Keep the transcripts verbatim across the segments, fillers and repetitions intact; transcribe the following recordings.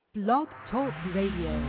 Blog Talk Radio.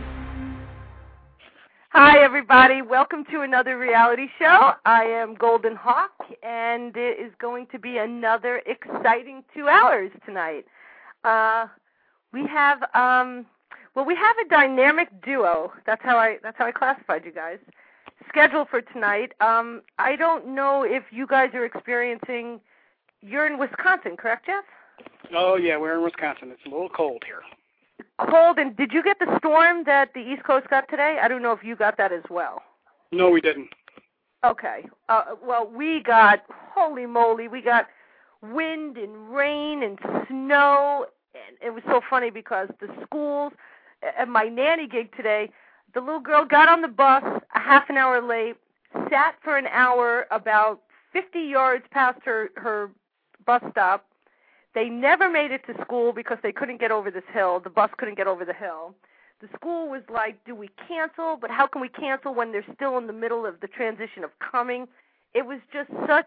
Hi, everybody. Welcome to another reality show. I am Golden Hawk, and it is going to be another exciting two hours tonight. Uh, we have, um, well, we have a dynamic duo. That's how I that's how I classified you guys. Scheduled for tonight. Um, I don't know if you guys are experiencing. You're in Wisconsin, correct, Jeff? Oh yeah, we're in Wisconsin. It's a little cold here. Cold, and did you get the storm that the East Coast got today? I don't know if you got that as well. No, we didn't. Okay. Uh, well, we got, holy moly, we got wind and rain and snow, and it was so funny because the schools, at my nanny gig today, the little girl got on the bus a half an hour late, sat for an hour about fifty yards past her, her bus stop. They never made it to school because they couldn't get over this hill. The bus couldn't get over the hill. The school was like, do we cancel? But how can we cancel when they're still in the middle of the transition of coming? It was just such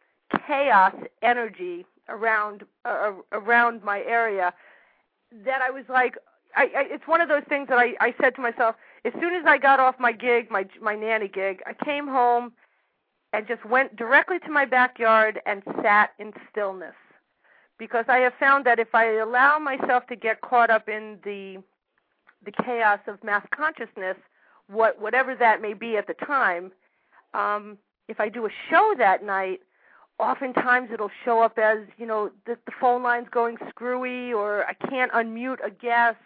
chaos energy around uh, around my area that I was like, I, I, it's one of those things that I, I said to myself, as soon as I got off my gig, my my nanny gig, I came home and just went directly to my backyard and sat in stillness. Because I have found that if I allow myself to get caught up in the the chaos of mass consciousness, what whatever that may be at the time, um, if I do a show that night, oftentimes it'll show up as, you know, the, the phone line's going screwy, or I can't unmute a guest,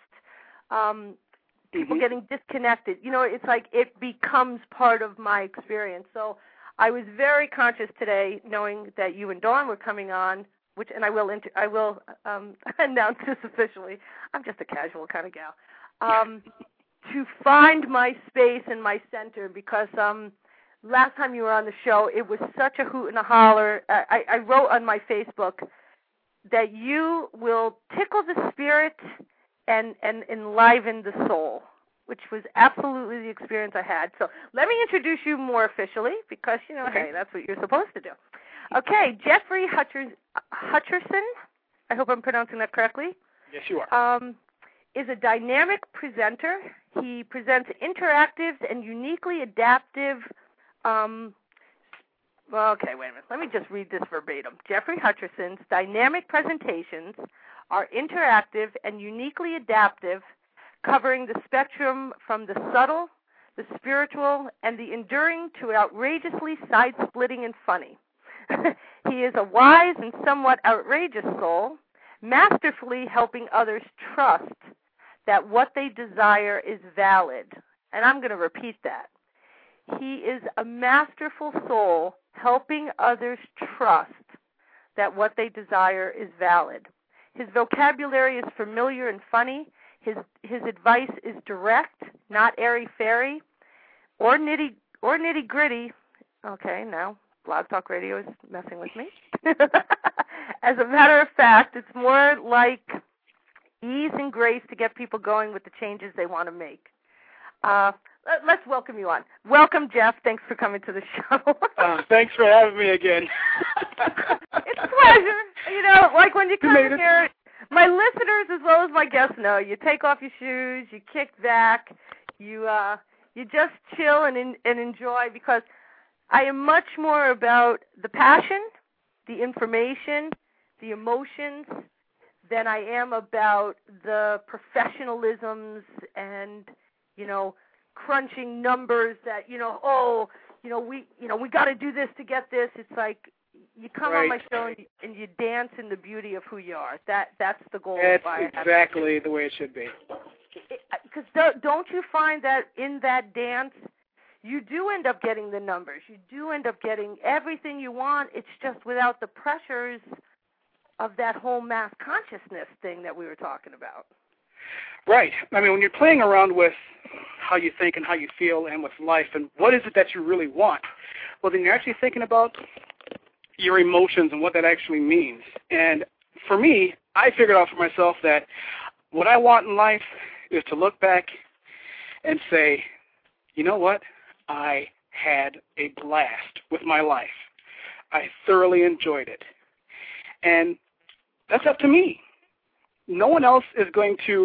um, people mm-hmm. getting disconnected. You know, it's like it becomes part of my experience. So I was very conscious today, knowing that you and Dawn were coming on, which, and I will inter- I will um, announce this officially. I'm just a casual kind of gal. Um, to find my space and my center, because um, last time you were on the show, it was such a hoot and a holler. I, I wrote on my Facebook that you will tickle the spirit and, and enliven the soul, which was absolutely the experience I had. So let me introduce you more officially, because, you know, okay. hey, that's what you're supposed to do. Okay, Jeffrey Hutcher- Hutcherson, I hope I'm pronouncing that correctly. Yes, you are. Um, is a dynamic presenter. He presents interactive and uniquely adaptive. Um, well, okay, wait a minute. Let me just read this verbatim. Jeffrey Hutcherson's dynamic presentations are interactive and uniquely adaptive, covering the spectrum from the subtle, the spiritual, and the enduring to outrageously side-splitting and funny. He is a wise and somewhat outrageous soul, masterfully helping others trust that what they desire is valid. And I'm going to repeat that. He is a masterful soul helping others trust that what they desire is valid. His vocabulary is familiar and funny. His his advice is direct, not airy-fairy, or nitty or nitty-gritty. Okay, now Blog Talk Radio is messing with me. As a matter of fact, it's more like ease and grace to get people going with the changes they want to make. Uh, let's welcome you on. Welcome, Jeff. Thanks for coming to the show. uh, thanks for having me again. It's a pleasure. You know, like when you come in here, my listeners as well as my guests know, you take off your shoes, you kick back, you uh, you just chill and and enjoy, because I am much more about the passion, the information, the emotions, than I am about the professionalisms and, you know, crunching numbers that, you know, oh, you know, we, you know, we got to do this to get this. It's like you come right. on my show and you, and you dance in the beauty of who you are. That that's the goal. That's exactly the way it should be. Because don't you find that in that dance, you do end up getting the numbers. You do end up getting everything you want. It's just without the pressures of that whole mass consciousness thing that we were talking about. Right. I mean, when you're playing around with how you think and how you feel and with life and what is it that you really want, well, then you're actually thinking about your emotions and what that actually means. And for me, I figured out for myself that what I want in life is to look back and say, you know what? I had a blast with my life. I thoroughly enjoyed it. And that's up to me. No one else is going to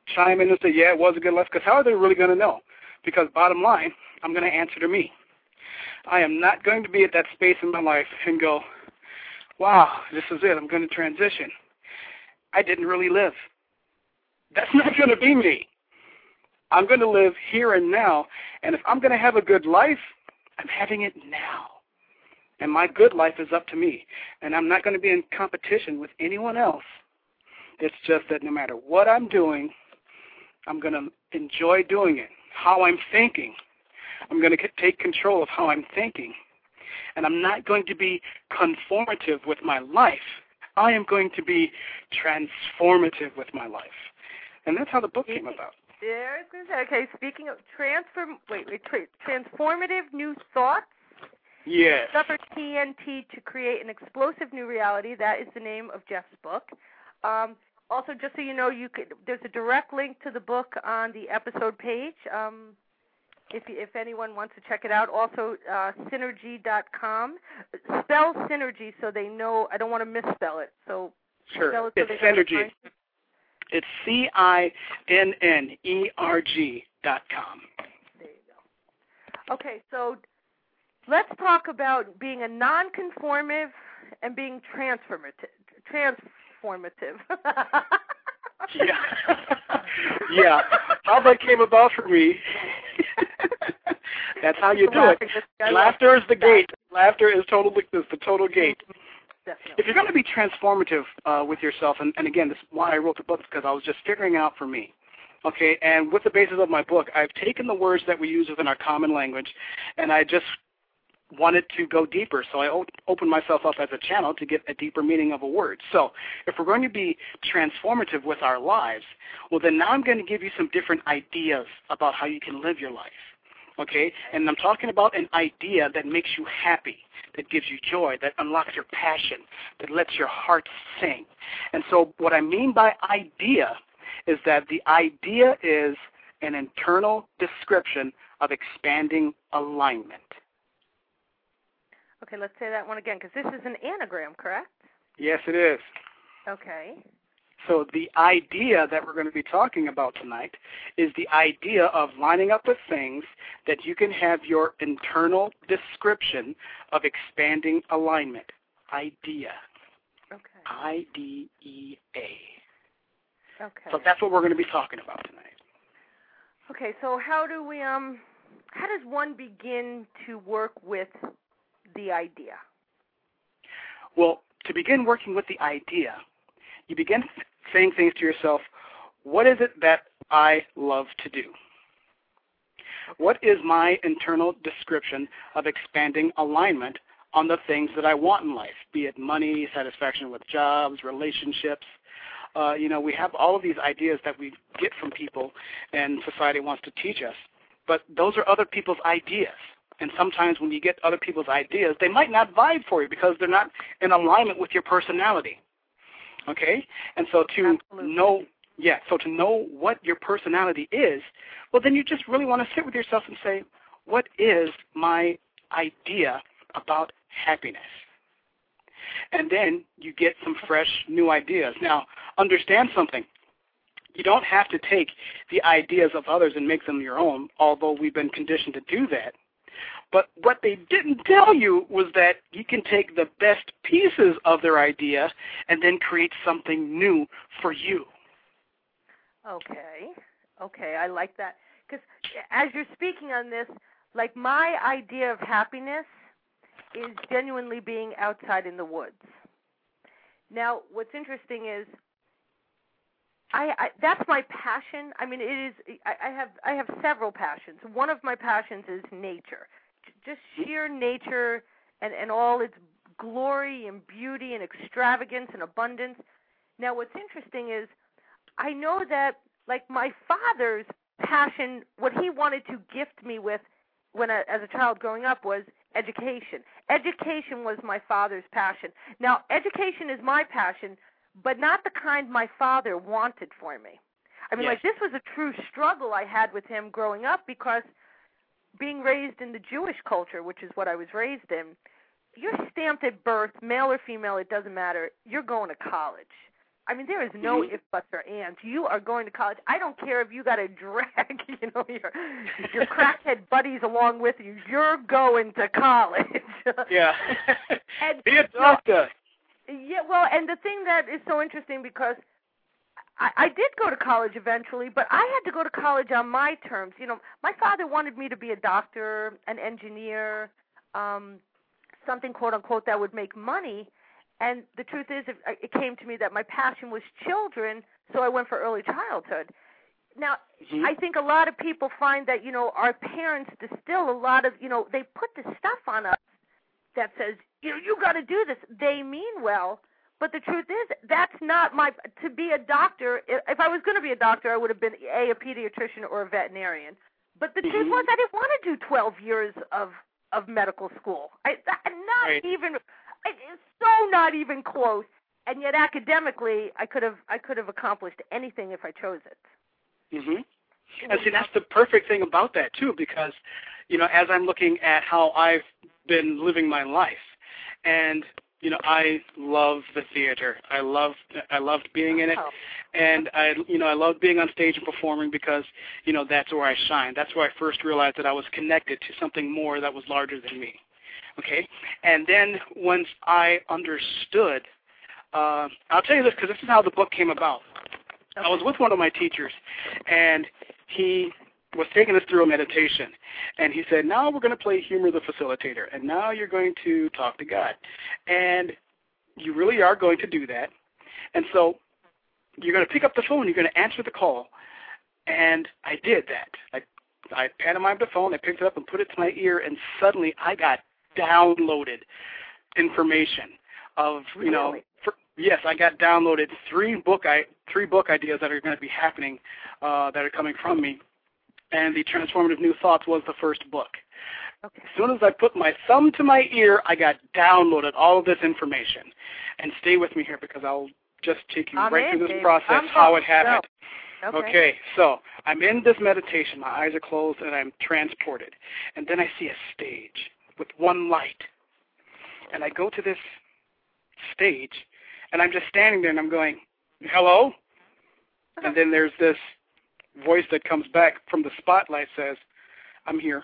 chime in and say, yeah, it was a good life, because how are they really going to know? Because bottom line, I'm going to answer to me. I am not going to be at that space in my life and go, wow, this is it, I'm going to transition. I didn't really live. That's not going to be me. I'm going to live here and now, and if I'm going to have a good life, I'm having it now. And my good life is up to me, and I'm not going to be in competition with anyone else. It's just that no matter what I'm doing, I'm going to enjoy doing it. How I'm thinking, I'm going to take control of how I'm thinking. And I'm not going to be conformative with my life. I am going to be transformative with my life. And that's how the book came about. Yeah, I was going to say, okay, speaking of transform, wait, wait, tra- transformative new thoughts. Yes. Discover T N T to create an explosive new reality. That is the name of Jeff's book. Um, also, just so you know, you could, there's a direct link to the book on the episode page. Um, if if anyone wants to check it out. Also, uh, synergy dot com. Spell synergy so they know. I don't want to misspell it. So sure, spell it so it's they synergy. It's C I N N E R G dot com. There you go. Okay, so let's talk about being a non-conformative and being transformative. Transformative. yeah. yeah. How that came about for me. That's how you do it. Laughter is the gate. Laughter is total is the total gate. Definitely. If you're going to be transformative uh, with yourself, and, and again, this is why I wrote the book, because I was just figuring out for me. Okay, and with the basis of my book, I've taken the words that we use within our common language, and I just wanted to go deeper. So I o- opened myself up as a channel to get a deeper meaning of a word. So if we're going to be transformative with our lives, well, then now I'm going to give you some different ideas about how you can live your life. Okay, and I'm talking about an idea that makes you happy, that gives you joy, that unlocks your passion, that lets your heart sing. And so what I mean by idea is that the idea is an internal description of expanding alignment. Okay, let's say that one again, because this is an anagram, correct? Yes, it is. Okay. So the idea that we're going to be talking about tonight is the idea of lining up with things that you can have your internal description of expanding alignment. Idea. Okay. I D E A. Okay. So that's what we're going to be talking about tonight. Okay, so how do we, um, how does one begin to work with the idea? Well, to begin working with the idea, you begin saying things to yourself, what is it that I love to do? What is my internal description of expanding alignment on the things that I want in life, be it money, satisfaction with jobs, relationships? Uh, you know, we have all of these ideas that we get from people and society wants to teach us, but those are other people's ideas. And sometimes when you get other people's ideas, they might not vibe for you because they're not in alignment with your personality. Okay? And so to Absolutely. know, yeah, so to know what your personality is, well, then you just really want to sit with yourself and say, what is my idea about happiness? And then you get some fresh new ideas. Now, understand something. You don't have to take the ideas of others and make them your own, although we've been conditioned to do that. But what they didn't tell you was that you can take the best pieces of their idea and then create something new for you. Okay. Okay, I like that. Because as you're speaking on this, like my idea of happiness is genuinely being outside in the woods. Now, what's interesting is I, I that's my passion. I mean, it is. I, I have I have several passions. One of my passions is nature. Just sheer nature and, and all its glory and beauty and extravagance and abundance. Now, what's interesting is I know that, like, my father's passion, what he wanted to gift me with when I, as a child growing up was education. Education was my father's passion. Now, education is my passion, but not the kind my father wanted for me. I mean, Yes. like, this was a true struggle I had with him growing up because being raised in the Jewish culture, which is what I was raised in, you're stamped at birth, male or female, it doesn't matter. You're going to college. I mean, there is no mm-hmm. ifs, buts, or ands. You are going to college. I don't care if you got to drag, you know, your your crackhead buddies along with you. You're going to college. Yeah. And, be a doctor. Yeah, well, and the thing that is so interesting because I, I did go to college eventually, but I had to go to college on my terms. You know, my father wanted me to be a doctor, an engineer, um, something, quote, unquote, that would make money. And the truth is, it, it came to me that my passion was children, so I went for early childhood. Now, mm-hmm. I think a lot of people find that, you know, our parents distill a lot of, you know, they put the stuff on us that says, you know, you got to do this. They mean well, but the truth is, that's not my, to be a doctor, if I was going to be a doctor, I would have been, A, a pediatrician or a veterinarian. But the mm-hmm. truth was, I didn't want to do twelve years of, of medical school. I, not right. even... It's so not even close, and yet academically, I could have I could have accomplished anything if I chose it. Mhm. And see, that's the perfect thing about that too, because you know, as I'm looking at how I've been living my life, and you know, I love the theater. I love I loved being in it, oh. and I you know I love being on stage and performing because you know that's where I shine. That's where I first realized that I was connected to something more that was larger than me. Okay, and then once I understood, uh, I'll tell you this because this is how the book came about. Okay. I was with one of my teachers, and he was taking us through a meditation, and he said, now we're going to play Humor the Facilitator, and now you're going to talk to God, and you really are going to do that, and so you're going to pick up the phone, you're going to answer the call, and I did that. I, I pantomimed the phone, I picked it up and put it to my ear, and suddenly I got downloaded information of you know really? for, yes I got downloaded three book I three book ideas that are going to be happening uh, that are coming from me, and the Transformative New Thoughts was the first book. Okay. As soon as I put my thumb to my ear, I got downloaded all of this information. And stay with me here because I'll just take you I'm right in, through this Dave. process, I'm how it happened. Okay. Okay, so I'm in this meditation. My eyes are closed, and I'm transported. And then I see a stage with one light. And I go to this stage, and I'm just standing there, and I'm going, hello? And then there's this voice that comes back from the spotlight says, I'm here.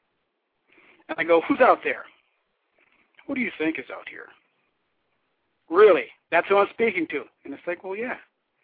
And I go, who's out there? Who do you think is out here? Really? That's who I'm speaking to. And it's like, well, yeah.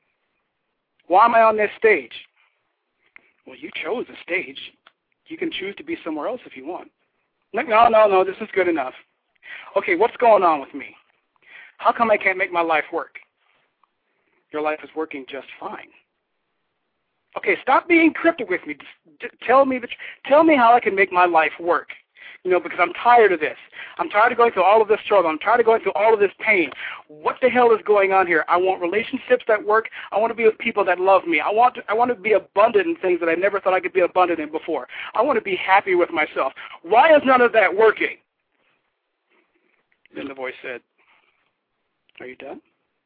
Why am I on this stage? Well, you chose the stage. You can choose to be somewhere else if you want. Like, no, no, no, this is good enough. Okay, what's going on with me? How come I can't make my life work? Your life is working just fine. Okay, stop being cryptic with me. Just tell me, the, tell me how I can make my life work. You know, because I'm tired of this. I'm tired of going through all of this struggle. I'm tired of going through all of this pain. What the hell is going on here? I want relationships that work. I want to be with people that love me. I want to, I want to be abundant in things that I never thought I could be abundant in before. I want to be happy with myself. Why is none of that working? Then the voice said, are you done?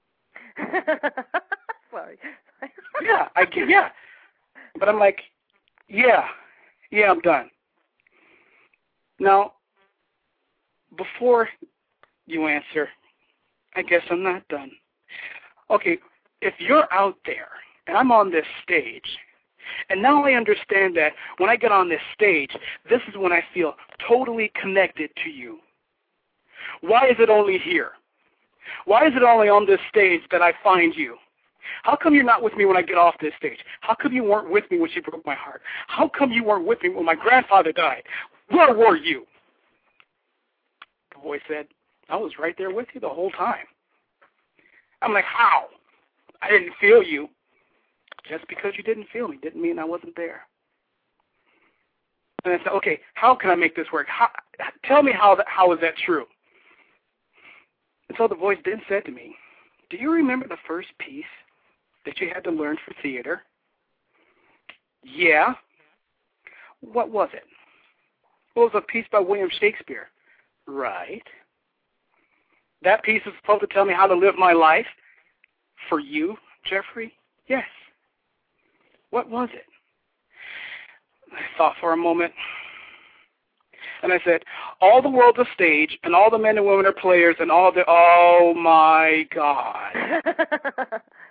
Sorry. yeah, I can, yeah. But I'm like, yeah, yeah, I'm done. Now, before you answer, I guess I'm not done. Okay, if you're out there and I'm on this stage, and now I understand that when I get on this stage, this is when I feel totally connected to you. Why is it only here? Why is it only on this stage that I find you? How come you're not with me when I get off this stage? How come you weren't with me when she broke my heart? How come you weren't with me when my grandfather died? Where were you? The voice said, I was right there with you the whole time. I'm like, how? I didn't feel you. Just because you didn't feel me didn't mean I wasn't there. And I said, okay, how can I make this work? How, tell me how that, how is that true? And so the voice then said to me, do you remember the first piece that you had to learn for theater? Yeah. What was it? Well, it was a piece by William Shakespeare. Right. That piece is supposed to tell me how to live my life? For you, Jeffrey? Yes. What was it? I thought for a moment, and I said, all the world's a stage, and all the men and women are players, and all the, oh, my God.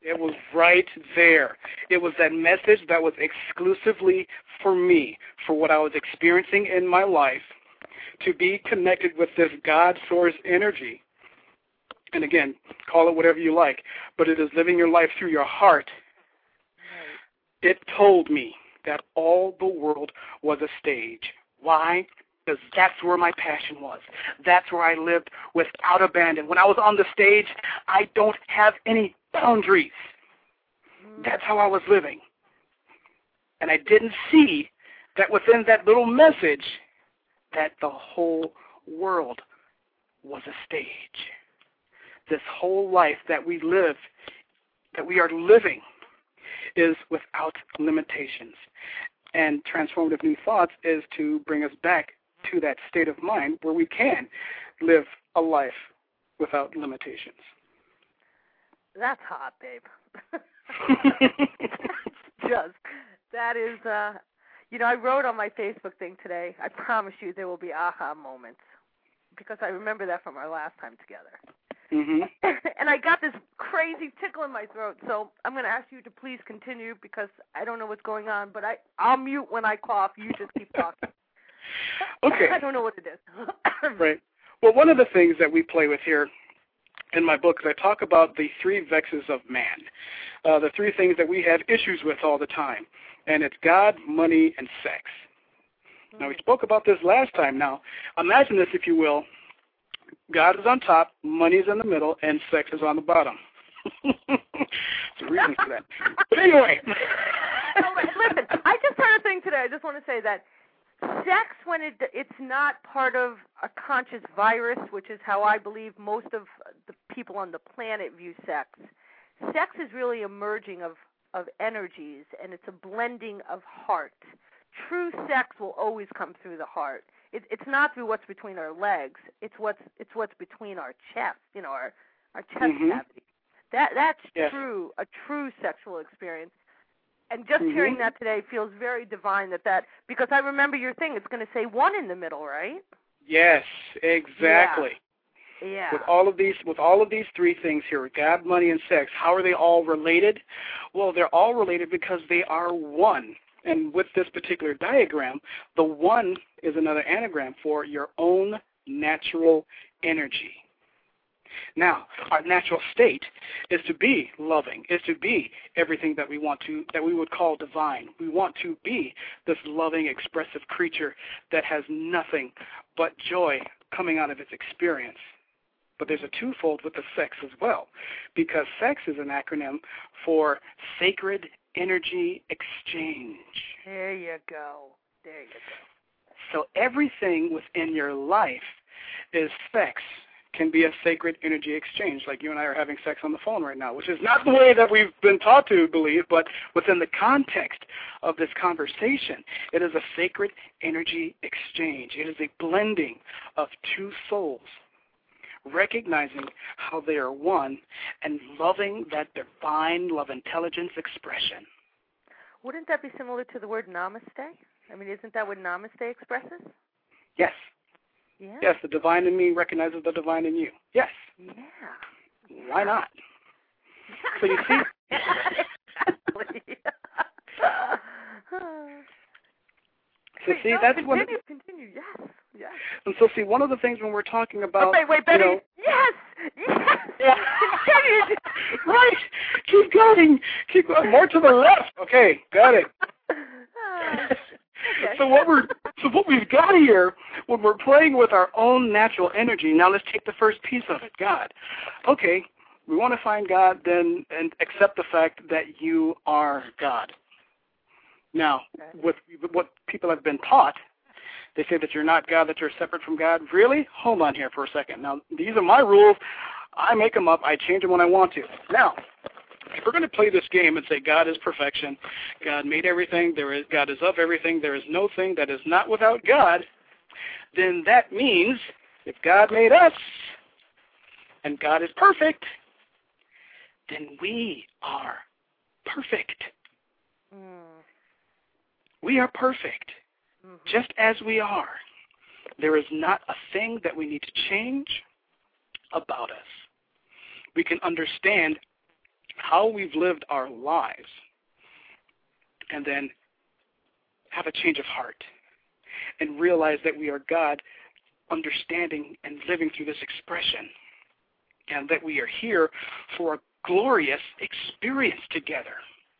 It was right there. It was that message that was exclusively for me, for what I was experiencing in my life, to be connected with this God source energy. And again, call it whatever you like, but it is living your life through your heart. Right. It told me that all the world was a stage. Why? Because that's where my passion was. That's where I lived without abandon. When I was on the stage, I don't have any boundaries. That's how I was living. And I didn't see that within that little message that the whole world was a stage. This whole life that we live, that we are living, is without limitations. And Transformative New Thoughts is to bring us back to that state of mind where we can live a life without limitations. That's hot, babe. Just, that is, uh, you know, I wrote on my Facebook thing today, I promise you there will be aha moments, because I remember that from our last time together. Mm-hmm. And I got this crazy tickle in my throat, so I'm going to ask you to please continue, because I don't know what's going on, but I, I'll mute when I cough. You just keep talking. Okay. I don't know what it is. Right. Well, one of the things that we play with here in my book is I talk about the three vexes of man, uh, the three things that we have issues with all the time, and it's God, money, and sex. Mm-hmm. Now, we spoke about this last time. Now, imagine this, if you will. God is on top, money is in the middle, and sex is on the bottom. There's a reason for that. But anyway. No, listen, I just heard a thing today. I just want to say that sex, when it it's not part of a conscious virus, which is how I believe most of the people on the planet view sex, sex is really a merging of, of energies, and it's a blending of heart. True sex will always come through the heart. It, it's not through what's between our legs. It's what's it's what's between our chest, you know, our our chest mm-hmm. cavity. That that's yes. true, a true sexual experience. And just mm-hmm. hearing that today feels very divine. That that because I remember your thing. It's going to say one in the middle, right? Yes, exactly. Yeah. yeah. With all of these, with all of these three things here, God, money, and sex, how are they all related? Well, they're all related because they are one. And with this particular diagram, the one is another anagram for your own natural energy. Now, our natural state is to be loving, is to be everything that we want to, that we would call divine. We want to be this loving, expressive creature that has nothing but joy coming out of its experience. But there's a twofold with the sex as well, because sex is an acronym for sacred energy exchange. There you go. There you go. So everything within your life is sex, can be a sacred energy exchange, like you and I are having sex on the phone right now, which is not the way that we've been taught to believe, but within the context of this conversation, it is a sacred energy exchange. It is a blending of two souls, recognizing how they are one and loving that divine love intelligence expression. Wouldn't that be similar to the word namaste? I mean, isn't that what namaste expresses? Yes. Yeah. Yes, the divine in me recognizes the divine in you. Yes. Yeah. Why not? So you see... So see, no, that's continue, one. Of, continue. Yes, yes. And so, see, one of the things when we're talking about, wait, wait, Betty. You know, yes, yes. Yeah. Right. Keep going. Keep going. More to the left. Okay, got it. Okay. So what we're so what we've got here, when we're playing with our own natural energy. Now let's take the first piece of it, God. Okay, we want to find God, then and accept the fact that you are God. Now, with what people have been taught, they say that you're not God, that you're separate from God. Really? Hold on here for a second. Now, these are my rules. I make them up. I change them when I want to. Now, if we're going to play this game and say God is perfection, God made everything, there is God is of everything, there is no thing that is not without God, then that means if God made us and God is perfect, then we are perfect. Mm. We are perfect, mm-hmm. just as we are. There is not a thing that we need to change about us. We can understand how we've lived our lives, and then have a change of heart and realize that we are God, understanding and living through this expression, and that we are here for a glorious experience together.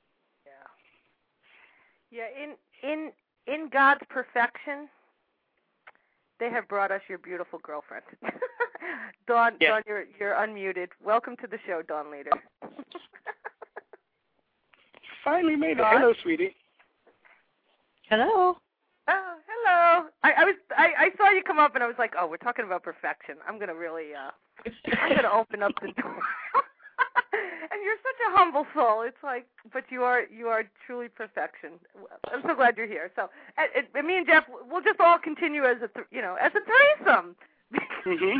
Yeah. Yeah, in in in God's perfection, they have brought us your beautiful girlfriend. Dawn, yes. Dawn, you're you're unmuted. Welcome to the show, Dawn Leader. Finally made it. Dawn? Hello, sweetie. Hello. Oh, hello. I, I was I, I saw you come up and I was like, oh, we're talking about perfection. I'm gonna really uh I'm gonna open up the door. And you're such a humble soul. It's like, but you are you are truly perfection. I'm so glad you're here. So, and, and me and Jeff, we'll just all continue as a th- you know as a threesome. Mm-hmm.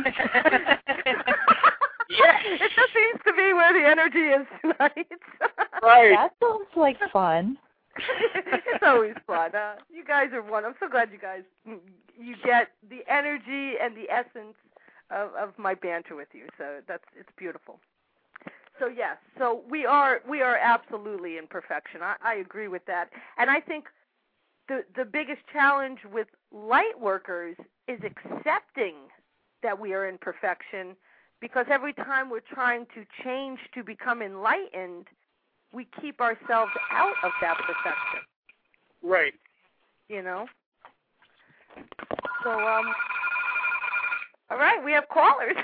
Yes. It just seems to be where the energy is tonight. Right. That sounds like fun. It's always fun. Uh, you guys are one. I'm so glad you guys you get the energy and the essence of, of my banter with you. So that's it's beautiful. So yes, so we are we are absolutely in perfection. I, I agree with that, and I think the the biggest challenge with light workers is accepting that we are in perfection, because every time we're trying to change to become enlightened, we keep ourselves out of that perfection. Right. You know? So, um, all right, we have callers.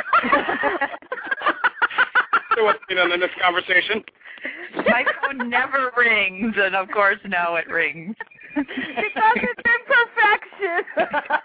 So what's going on in this conversation? My phone never rings, and of course now it rings. Because it's imperfection.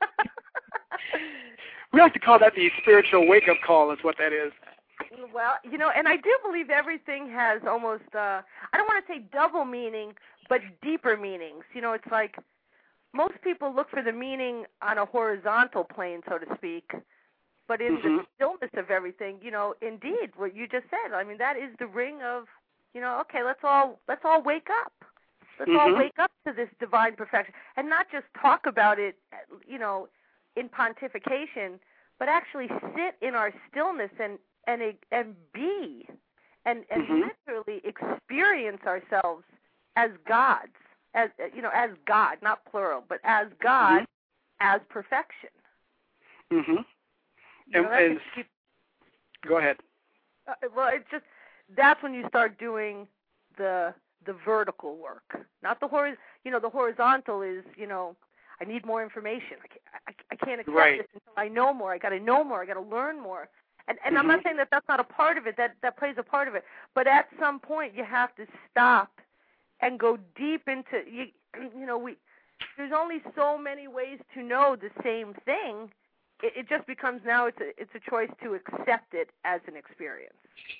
We like to call that the spiritual wake-up call is what that is. Well, you know, and I do believe everything has almost, uh, I don't want to say double meaning, but deeper meanings. You know, it's like most people look for the meaning on a horizontal plane, so to speak, but in mm-hmm. the stillness of everything, you know, indeed, what you just said, I mean, that is the ring of, you know, okay, let's all let's all wake up. Let's mm-hmm. all wake up to this divine perfection, and not just talk about it, you know, in pontification, but actually sit in our stillness and and and be, and and mm-hmm. literally experience ourselves as gods, as you know, as God, not plural, but as God, mm-hmm. as perfection. Mm-hmm. You know, and, and keep, go ahead. uh, well, it's just that's when you start doing the the vertical work, not the horiz. You know, the horizontal is, you know, I need more information. I can't, I, I can't accept right. this until I know more. I got to know more. I got to learn more. And and mm-hmm. I'm not saying that that's not a part of it. That that plays a part of it. But at some point, you have to stop and go deep into you. You know, we there's only so many ways to know the same thing. It, it just becomes now it's a it's a choice to accept it as an experience.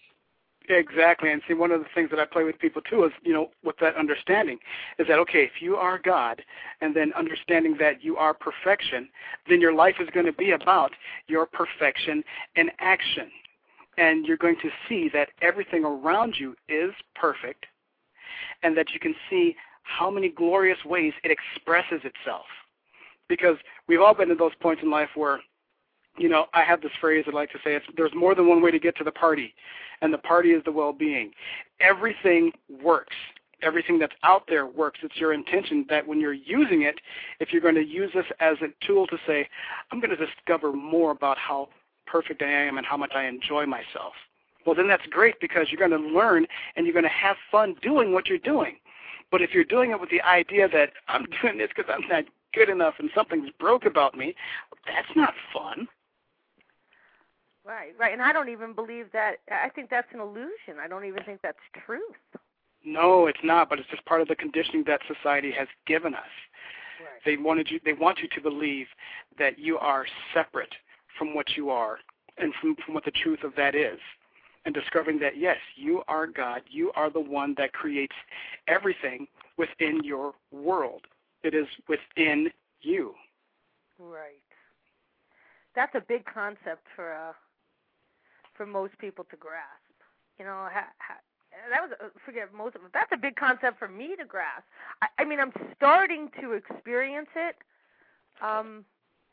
Exactly, and see, one of the things that I play with people too is, you know, with that understanding, is that, okay, if you are God, and then understanding that you are perfection, then your life is going to be about your perfection in action, and you're going to see that everything around you is perfect, and that you can see how many glorious ways it expresses itself, because we've all been in those points in life where, you know, I have this phrase I like to say, it's, there's more than one way to get to the party, and the party is the well-being. Everything works. Everything that's out there works. It's your intention that when you're using it, if you're going to use this as a tool to say, I'm going to discover more about how perfect I am and how much I enjoy myself, well, then that's great, because you're going to learn and you're going to have fun doing what you're doing. But if you're doing it with the idea that I'm doing this because I'm not good enough and something's broke about me, that's not fun. Right, right, and I don't even believe that. I think that's an illusion. I don't even think that's truth. No, it's not, but it's just part of the conditioning that society has given us. Right. They wanted you. They want you to believe that you are separate from what you are and from, from what the truth of that is, and discovering that, yes, you are God. You are the one that creates everything within your world. It is within you. Right. That's a big concept for uh, for most people to grasp. You know, ha, ha, that was uh, forget most of it. That's a big concept for me to grasp. I, I mean, I'm starting to experience it. Um,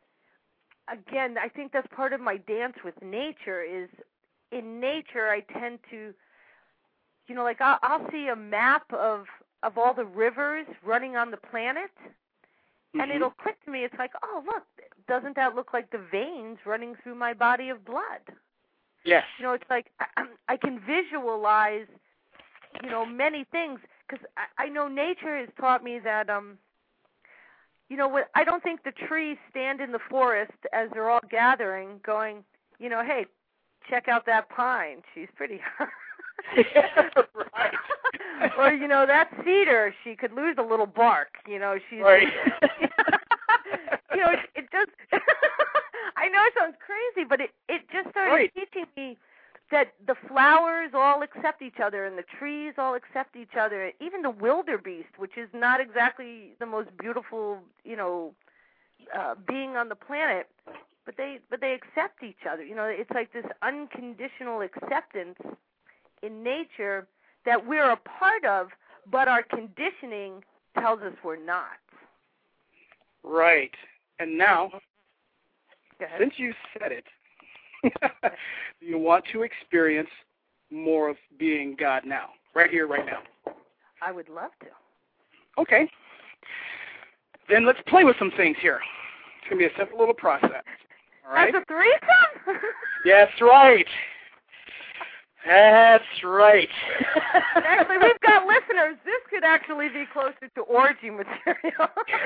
again, I think that's part of my dance with nature. Is in nature, I tend to you know, like I'll, I'll see a map of of all the rivers running on the planet, and Mm-hmm. it'll click to me. It's like, oh, look, doesn't that look like the veins running through my body of blood? Yes. You know, it's like I, I can visualize, you know, many things, because I, I know nature has taught me that, um, you know, what I don't think the trees stand in the forest as they're all gathering going, you know, hey, check out that pine. She's pretty Yeah, right. Or, you know, that cedar, she could lose a little bark. You know, she's... Right. you know, it, it just... I know it sounds crazy, but it, it just started Right. teaching me that the flowers all accept each other and the trees all accept each other. Even the wildebeest, which is not exactly the most beautiful, you know, uh, being on the planet, but they but they accept each other. You know, it's like this unconditional acceptance in nature that we're a part of, but our conditioning tells us we're not. Right. And now, Go ahead. since you said it, you want to experience more of being God now, right here, right now. I would love to. Okay. Then let's play with some things here. It's going to be a simple little process. All right? That's a threesome? That's right. That's right. Actually, we've got listeners. This could actually be closer to orgy material.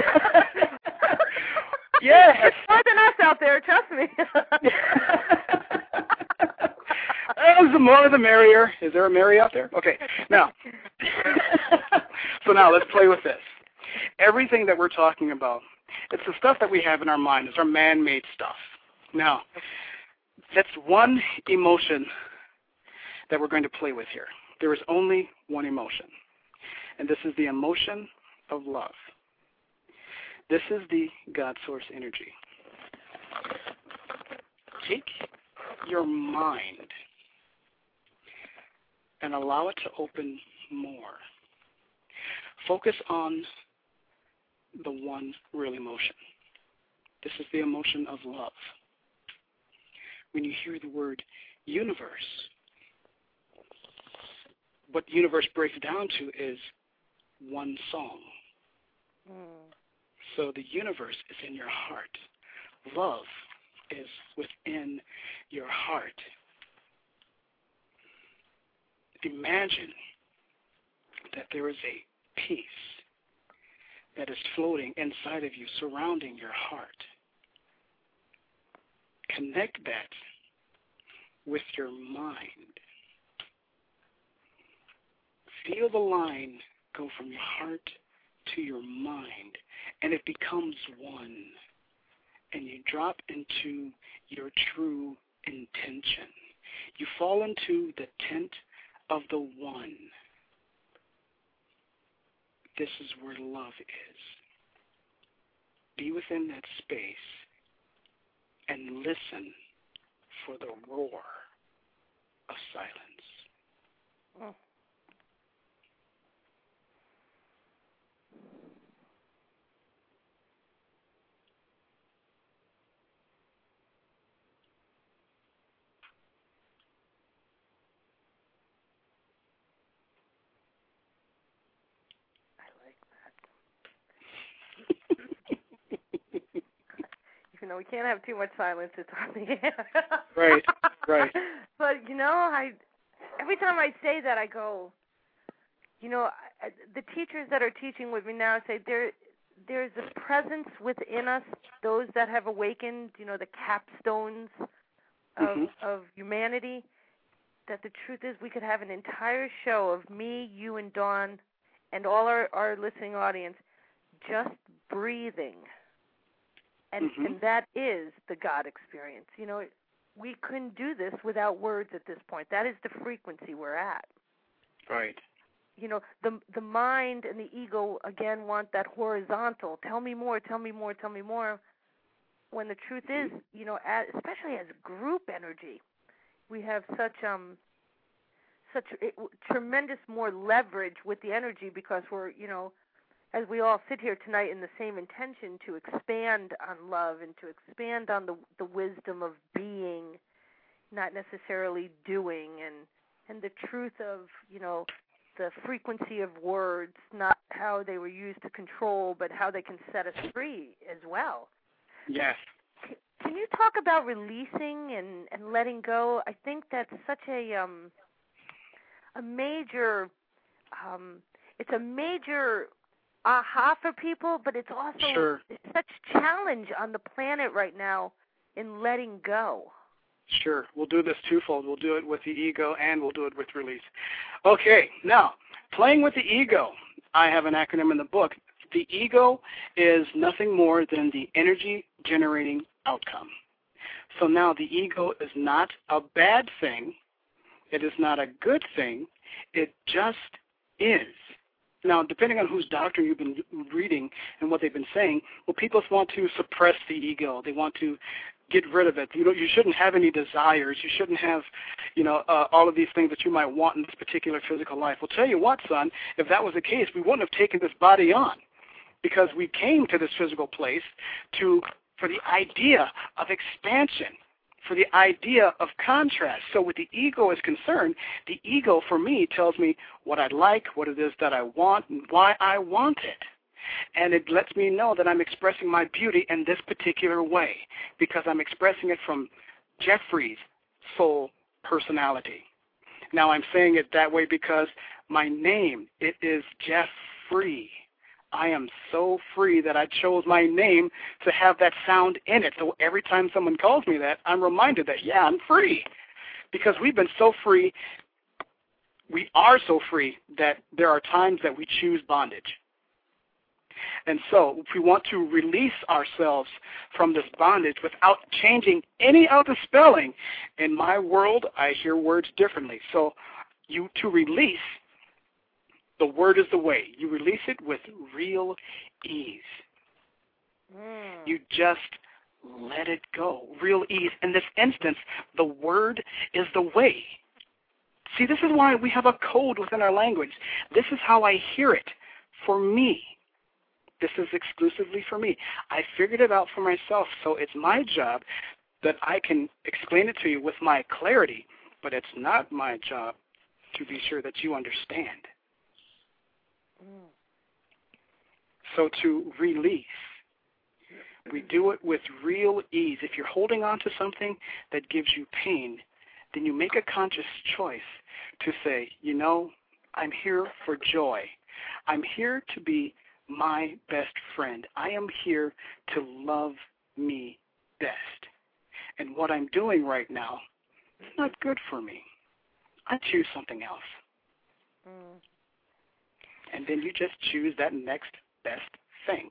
Yes. It's more than us out there, trust me. Oh, the more the merrier. Is there a Mary out there? Okay. Now, so now let's play with this. Everything that we're talking about, it's the stuff that we have in our mind. It's our man-made stuff. Now, that's one emotion that we're going to play with here. There is only one emotion, and this is the emotion of love. This is the God source energy. Take your mind and allow it to open more. Focus on the one real emotion. This is the emotion of love. When you hear the word universe, what universe breaks down to is one song. Mm. So the universe is in your heart. Love is within your heart. Imagine that there is a peace that is floating inside of you, surrounding your heart. Connect that with your mind. Feel the line go from your heart to your mind, and it becomes one. And you drop into your true intention. You fall into the tent of the one. This is where love is. Be within that space and listen for the roar of silence. Oh. You know, we can't have too much silence. It's on the air. Right, right. But, you know, I every time I say that, I go, you know, I, the teachers that are teaching with me now say there, there's a presence within us, those that have awakened, you know, the capstones of, mm-hmm. of humanity, that the truth is we could have an entire show of me, you, and Dawn, and all our, our listening audience just breathing. And, mm-hmm. and that is the God experience. You know, we couldn't do this without words at this point. That is the frequency we're at. Right. You know, the the mind and the ego, again, want that horizontal. Tell me more, tell me more, tell me more. When the truth is, you know, as, especially as group energy, we have such um such it, tremendous more leverage with the energy because we're, you know, as we all sit here tonight in the same intention to expand on love and to expand on the the wisdom of being, not necessarily doing. And and the truth of, you know, the frequency of words, not how they were used to control, but how they can set us free as well. Yes. Can you talk about releasing and, and letting go? I think that's such a um, a major, um, it's a major aha for people, but it's also sure. it's such challenge on the planet right now in letting go. Sure. We'll do this twofold. We'll do it with the ego and we'll do it with release. Okay. Now, playing with the ego, I have an acronym in the book. The ego is nothing more than the energy-generating outcome. So now the ego is not a bad thing. It is not a good thing. It just is. Now, depending on whose doctrine you've been reading and what they've been saying, well, people want to suppress the ego. They want to get rid of it. You know, you shouldn't have any desires. You shouldn't have, you know, uh, all of these things that you might want in this particular physical life. Well, tell you what, son, if that was the case, we wouldn't have taken this body on, because we came to this physical place to for the idea of expansion, for the idea of contrast. So with the ego is concerned, the ego for me tells me what I like, what it is that I want, and why I want it. And it lets me know that I'm expressing my beauty in this particular way, because I'm expressing it from Jeffrey's soul personality. Now, I'm saying it that way because my name, it is Jeffrey. I am so free that I chose my name to have that sound in it. So every time someone calls me that, I'm reminded that, yeah, I'm free. Because we've been so free, we are so free that there are times that we choose bondage. And so if we want to release ourselves from this bondage without changing any of the spelling, in my world, I hear words differently. So you to release, the word is the way. You release it with real ease. Mm. You just let it go. Real ease. In this instance, the word is the way. See, this is why we have a code within our language. This is how I hear it for me. This is exclusively for me. I figured it out for myself, so it's my job that I can explain it to you with my clarity, but it's not my job to be sure that you understand. Mm. So to release, we do it with real ease. If you're holding on to something that gives you pain, then you make a conscious choice to say, you know, I'm here for joy. I'm here to be my best friend. I am here to love me best. And what I'm doing right now is not good for me. I choose something else. Mm. And then you just choose that next best thing.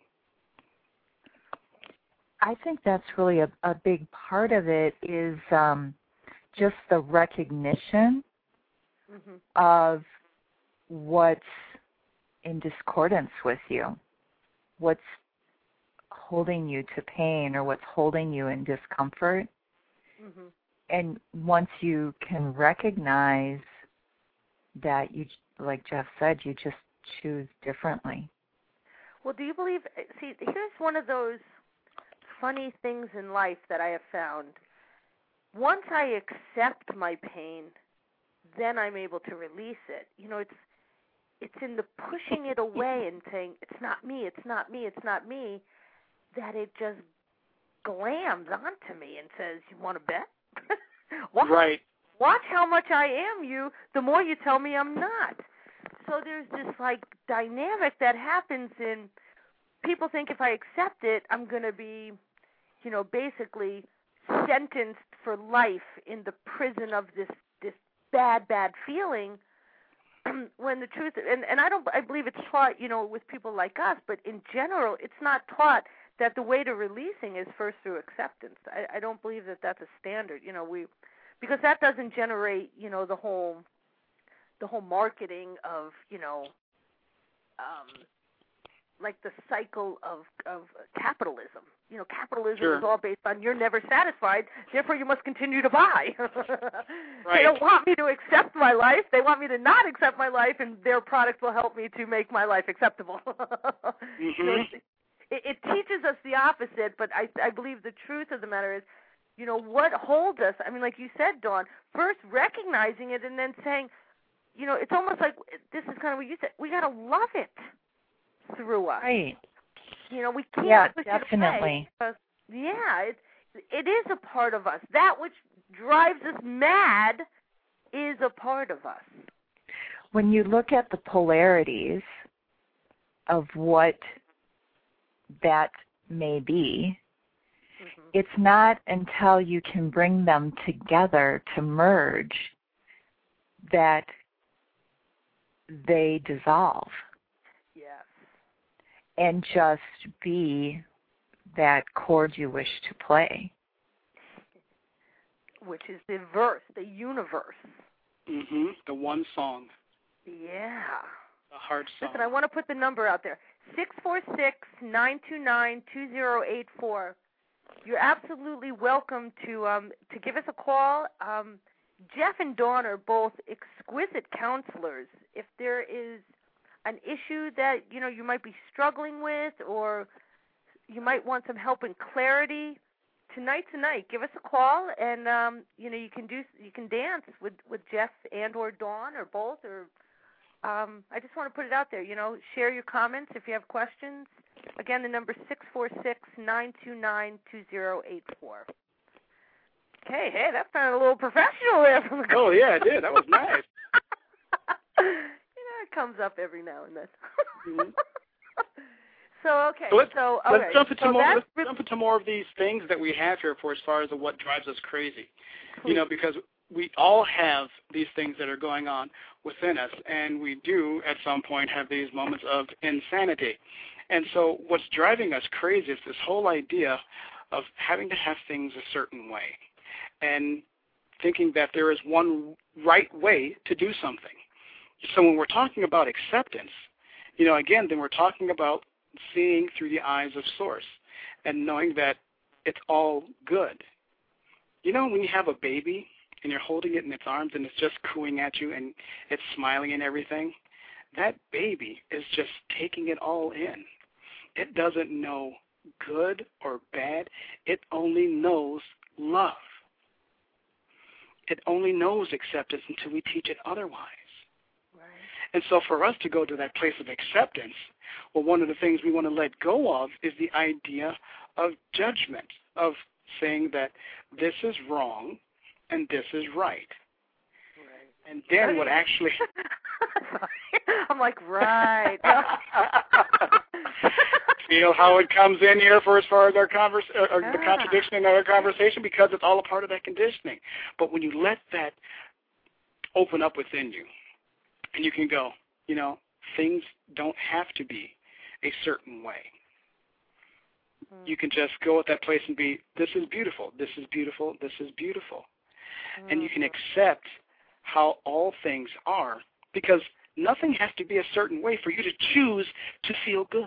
I think that's really a, a big part of it is um, just the recognition mm-hmm. of what's in discordance with you, what's holding you to pain or what's holding you in discomfort. Mm-hmm. And once you can recognize that, you, like Jeff said, you just choose differently. Well, do you believe, see, here's one of those funny things in life that I have found. Once I accept my pain, then I'm able to release it. You know, it's it's in the pushing it away and saying, it's not me, it's not me, it's not me, that it just glams onto me and says, you want to bet? watch, right. Watch how much I am you, the more you tell me I'm not. So there's this, like, dynamic that happens in, people think if I accept it, I'm going to be, you know, basically sentenced for life in the prison of this, this bad, bad feeling. When the truth, and, and I don't, I believe it's taught, you know, with people like us, but in general, it's not taught that the way to releasing is first through acceptance. I, I don't believe that that's a standard, you know, we, because that doesn't generate, you know, the whole, the whole marketing of, you know, um, like the cycle of, of capitalism. You know, capitalism sure. is all based on you're never satisfied, therefore you must continue to buy. Right. They don't want me to accept my life. They want me to not accept my life, and their product will help me to make my life acceptable. Mm-hmm. You know, it, it teaches us the opposite, but I, I believe the truth of the matter is You know, what holds us? I mean, like you said, Dawn, first recognizing it and then saying, you know, it's almost like this is kind of what you said. We got to love it through us. Right. You know, we can't yeah, push definitely. it away because, yeah, it, it is a part of us. That which drives us mad is a part of us. When you look at the polarities of what that may be, mm-hmm. it's not until you can bring them together to merge that they dissolve. Yes. And just be that chord you wish to play. Which is the verse, the universe. Mm-hmm. The one song. Yeah. A hard song. Listen, I want to put the number out there. six four six, nine two nine, two zero eight four. You're absolutely welcome to um, to give us a call. Um, Jeff and Dawn are both exquisite counselors. If there is an issue that, you know, you might be struggling with, or you might want some help and clarity, tonight tonight, give us a call, and um, you know, you can do you can dance with, with Jeff and or Dawn or both, or um, I just want to put it out there. You know, share your comments if you have questions. Again, the number six four six, nine two nine, two zero eight four. Okay, hey, that sounded a little professional there from the. Oh yeah, it did. That was nice. You know, it comes up every now and then. Mm-hmm. So okay, so let's, so let's right. jump into so more. Let's re- jump into more of these things that we have here for as far as what drives us crazy. Please. You know, because we all have these things that are going on within us, and we do at some point have these moments of insanity. And so, what's driving us crazy is this whole idea of having to have things a certain way, and thinking that there is one right way to do something. So when we're talking about acceptance, you know, again, then we're talking about seeing through the eyes of Source and knowing that it's all good. You know, when you have a baby and you're holding it in its arms and it's just cooing at you and it's smiling and everything, that baby is just taking it all in. It doesn't know good or bad. It only knows love. It only knows acceptance until we teach it otherwise. And so for us to go to that place of acceptance, well, one of the things we want to let go of is the idea of judgment, of saying that this is wrong and this is right. Right. And then what actually... I'm like, right. Feel how it comes in here for as far as our converse, uh, yeah. the contradiction in our conversation, because it's all a part of that conditioning. But when you let that open up within you, and you can go, you know, things don't have to be a certain way. Mm. You can just go at that place and be, this is beautiful, this is beautiful, this is beautiful. Mm. And you can accept how all things are, because nothing has to be a certain way for you to choose to feel good.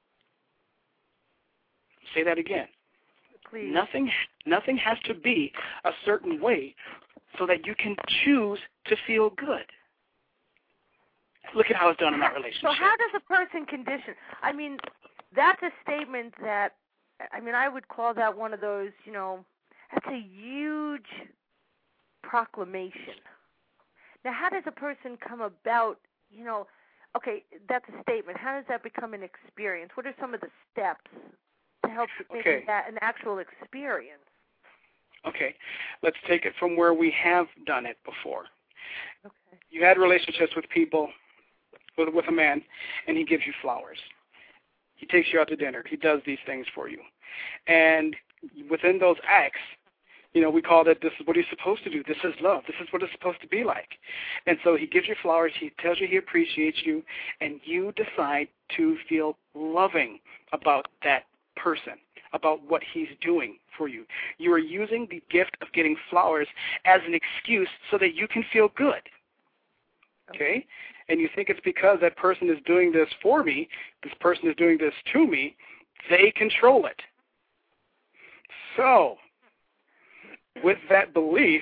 Say that again. Please. Nothing, nothing has to be a certain way so that you can choose to feel good. Look at how it's done in that relationship. So how does a person condition? I mean, that's a statement that, I mean, I would call that one of those, you know, that's a huge proclamation. Now, how does a person come about, you know, okay, that's a statement. How does that become an experience? What are some of the steps to help make okay. that an actual experience? Okay, let's take it from where we have done it before. Okay. You had relationships with people, with, with a man, and he gives you flowers. He takes you out to dinner. He does these things for you. And within those acts, you know, we call that this is what he's supposed to do. This is love. This is what it's supposed to be like. And so he gives you flowers. He tells you he appreciates you, and you decide to feel loving about that person, about what he's doing for you. You are using the gift of getting flowers as an excuse so that you can feel good. Okay? And you think it's because that person is doing this for me, this person is doing this to me, they control it. So, with that belief,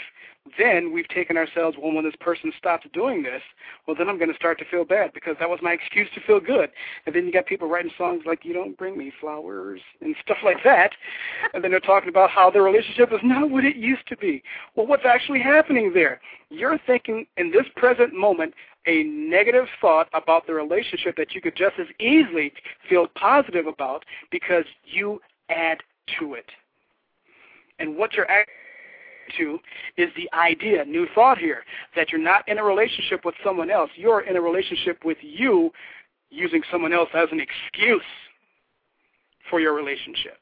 then we've taken ourselves, well, when this person stops doing this, well, then I'm going to start to feel bad because that was my excuse to feel good. And then you got people writing songs like, you don't bring me flowers and stuff like that. And then they're talking about how their relationship is not what it used to be. Well, what's actually happening there? You're thinking in this present moment a negative thought about the relationship that you could just as easily feel positive about because you add to it. And what you're adding to is the idea, new thought here, that you're not in a relationship with someone else. You're in a relationship with you using someone else as an excuse for your relationship.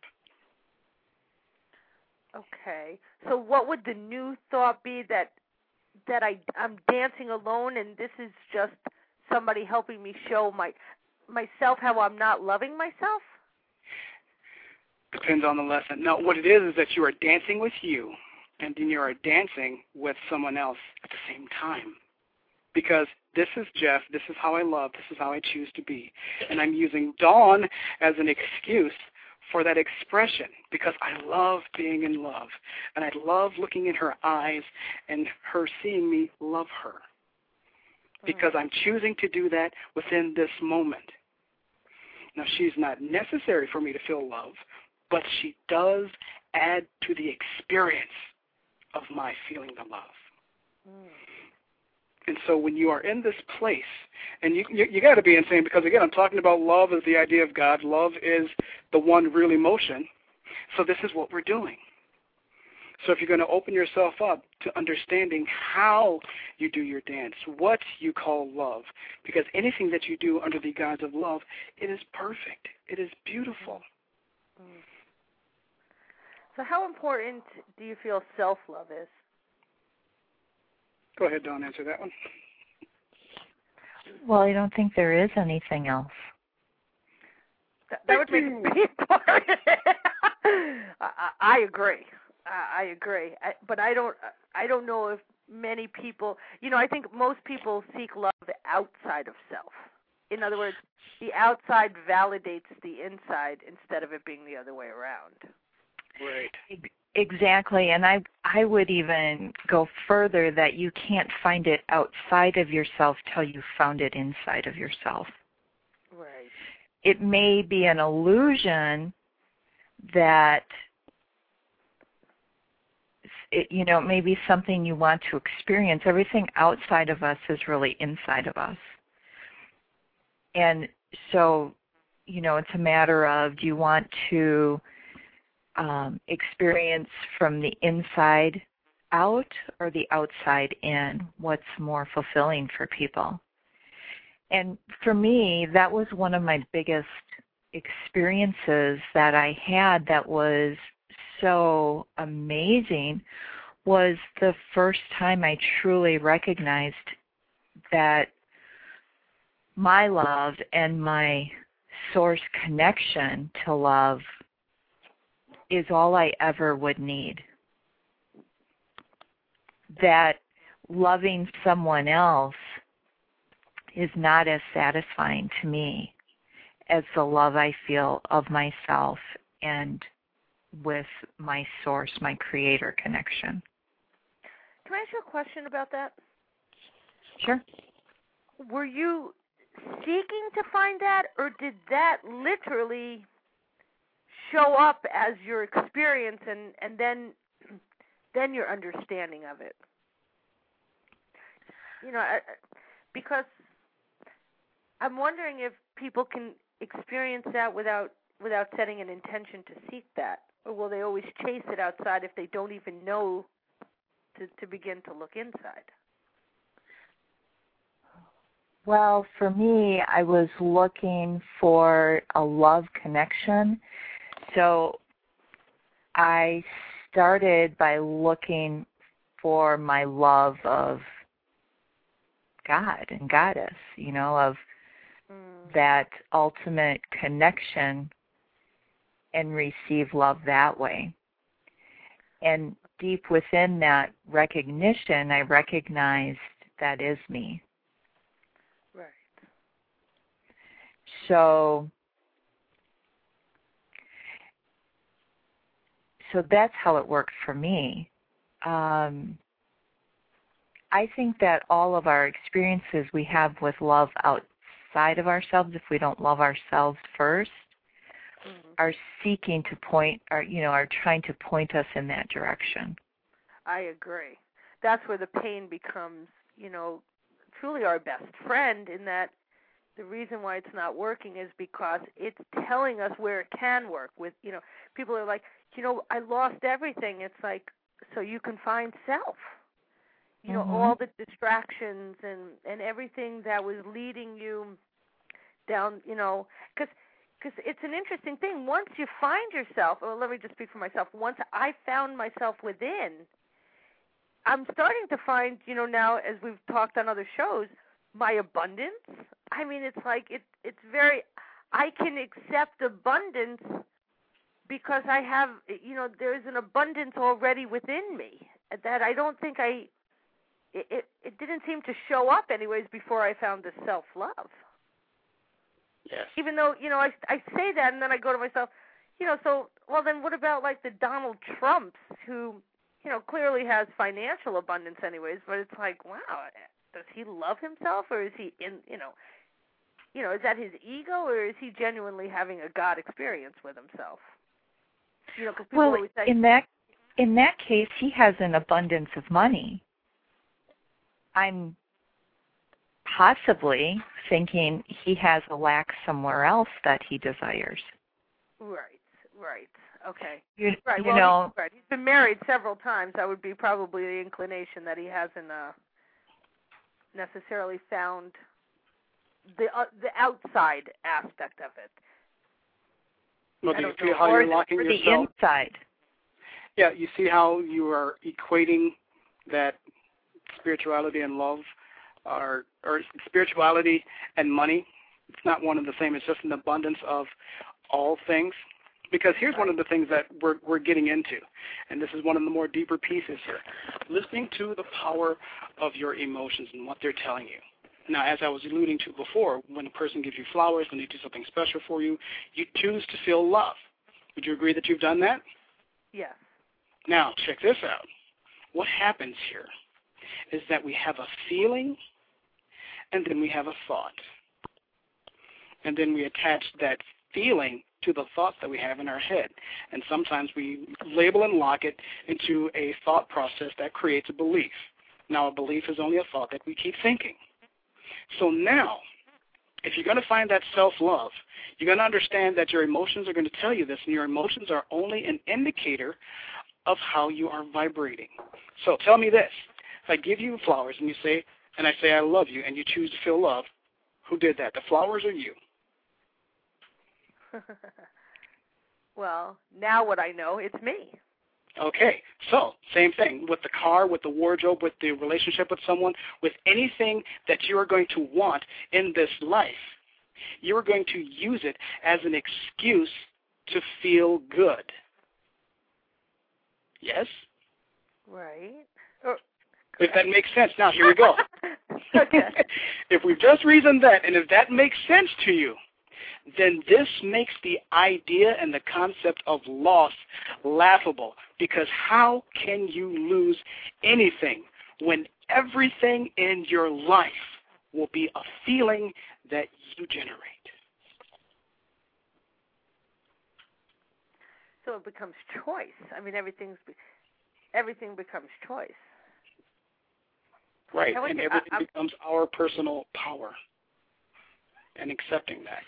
Okay. So what would the new thought be that that I, I'm dancing alone and this is just somebody helping me show my myself how I'm not loving myself? Depends on the lesson. No, what it is is that you are dancing with you and then you are dancing with someone else at the same time. Because this is Jeff, this is how I love, this is how I choose to be. And I'm using Dawn as an excuse for that expression because I love being in love. And I love looking in her eyes and her seeing me love her. Because I'm choosing to do that within this moment. Now, she's not necessary for me to feel love, but she does add to the experience of my feeling the love. Mm. And so when you are in this place, and you you, you got to be insane because, again, I'm talking about love as the idea of God. Love is the one real emotion. So this is what we're doing. So if you're going to open yourself up to understanding how you do your dance, what you call love, because anything that you do under the guise of love, it is perfect. It is beautiful. Mm. So how important do you feel self-love is? Go ahead, Dawn, answer that one. Well, I don't think there is anything else. That, that would make a big part. I, I agree. I, I agree. I, but I don't. I don't know if many people. You know, I think most people seek love outside of self. In other words, the outside validates the inside instead of it being the other way around. Right. Exactly, and I I would even go further that you can't find it outside of yourself till you found it inside of yourself. Right. It may be an illusion that, it, you know, it may be something you want to experience. Everything outside of us is really inside of us. And so, you know, it's a matter of, do you want to Um, experience from the inside out or the outside in? What's more fulfilling for people? And for me, that was one of my biggest experiences that I had that was so amazing, was the first time I truly recognized that my love and my source connection to love is all I ever would need. That loving someone else is not as satisfying to me as the love I feel of myself and with my source, my creator connection. Can I ask you a question about that? Sure. Were you seeking to find that, or did that literally show up as your experience and, and then then your understanding of it? You know, I, because I'm wondering if people can experience that without without setting an intention to seek that, or will they always chase it outside if they don't even know to, to begin to look inside? Well, for me, I was looking for a love connection. So I started by looking for my love of God and Goddess, you know, of mm. that ultimate connection, and receive love that way. And deep within that recognition, I recognized that is me. Right. So So that's how it worked for me. Um, I think that all of our experiences we have with love outside of ourselves, if we don't love ourselves first, mm-hmm. are seeking to point, are you know, are trying to point us in that direction. I agree. That's where the pain becomes, you know, truly our best friend, in that the reason why it's not working is because it's telling us where it can work. With, you know, people are like, you know, I lost everything. It's like, so you can find self. You know, mm-hmm. all the distractions and, and everything that was leading you down, you know, because because it's an interesting thing. Once you find yourself, or let me just speak for myself, once I found myself within, I'm starting to find, you know, now as we've talked on other shows, my abundance. I mean, it's like, it, it's very, I can accept abundance because I have, you know, there's an abundance already within me that I don't think I, it, it, it didn't seem to show up anyways before I found the self-love. Yes. Even though, you know, I, I say that and then I go to myself, you know, so, well, then what about like the Donald Trumps who, you know, clearly has financial abundance anyways, but it's like, wow, does he love himself, or is he in, you know, you know, is that his ego, or is he genuinely having a God experience with himself? You know, 'cause people well, always say, in that in that case, he has an abundance of money. I'm possibly thinking he has a lack somewhere else that he desires. Right, right. Okay. You, right. you well, know, he, right. He's been married several times. That would be probably the inclination that he hasn't uh, necessarily found the uh, the outside aspect of it. Well, do you feel know. how or you're locking or yourself? The inside. Yeah, you see how you are equating that spirituality and love, or, or spirituality and money. It's not one and the same. It's just an abundance of all things. Because here's one of the things that we're we're getting into, and this is one of the more deeper pieces here. Listening to the power of your emotions and what they're telling you. Now, as I was alluding to before, when a person gives you flowers, when they do something special for you, you choose to feel love. Would you agree that you've done that? Yes. Now, check this out. What happens here is that we have a feeling, and then we have a thought. And then we attach that feeling to the thoughts that we have in our head. And sometimes we label and lock it into a thought process that creates a belief. Now, a belief is only a thought that we keep thinking. So now, if you're going to find that self-love, you're going to understand that your emotions are going to tell you this, and your emotions are only an indicator of how you are vibrating. So tell me this. If I give you flowers and you say, and I say I love you, and you choose to feel love, who did that, the flowers or you? Well, now what I know, it's me. Okay, so same thing with the car, with the wardrobe, with the relationship with someone, with anything that you are going to want in this life. You are going to use it as an excuse to feel good. Yes? Right. Or, if that makes sense. Now, here we go. Okay. If we've just reasoned that, and if that makes sense to you, then this makes the idea and the concept of loss laughable. Because how can you lose anything when everything in your life will be a feeling that you generate? So it becomes choice. I mean, everything's everything becomes choice. Right, and you, everything I, becomes our personal power, and accepting that.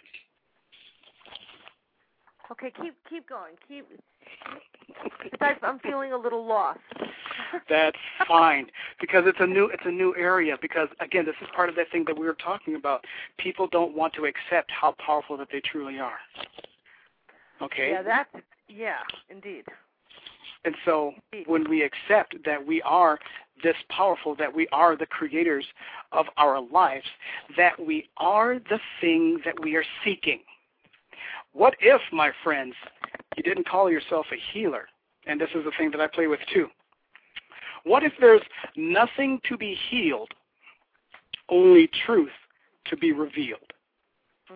Okay, keep keep going. Keep. Besides, I'm feeling a little lost. That's fine, because it's a new it's a new area. Because again, this is part of that thing that we were talking about. People don't want to accept how powerful that they truly are. Okay. Yeah, that's yeah, indeed. And so when we accept that we are this powerful, that we are the creators of our lives, that we are the thing that we are seeking. What if, my friends, you didn't call yourself a healer? And this is the thing that I play with too. What if there's nothing to be healed, only truth to be revealed?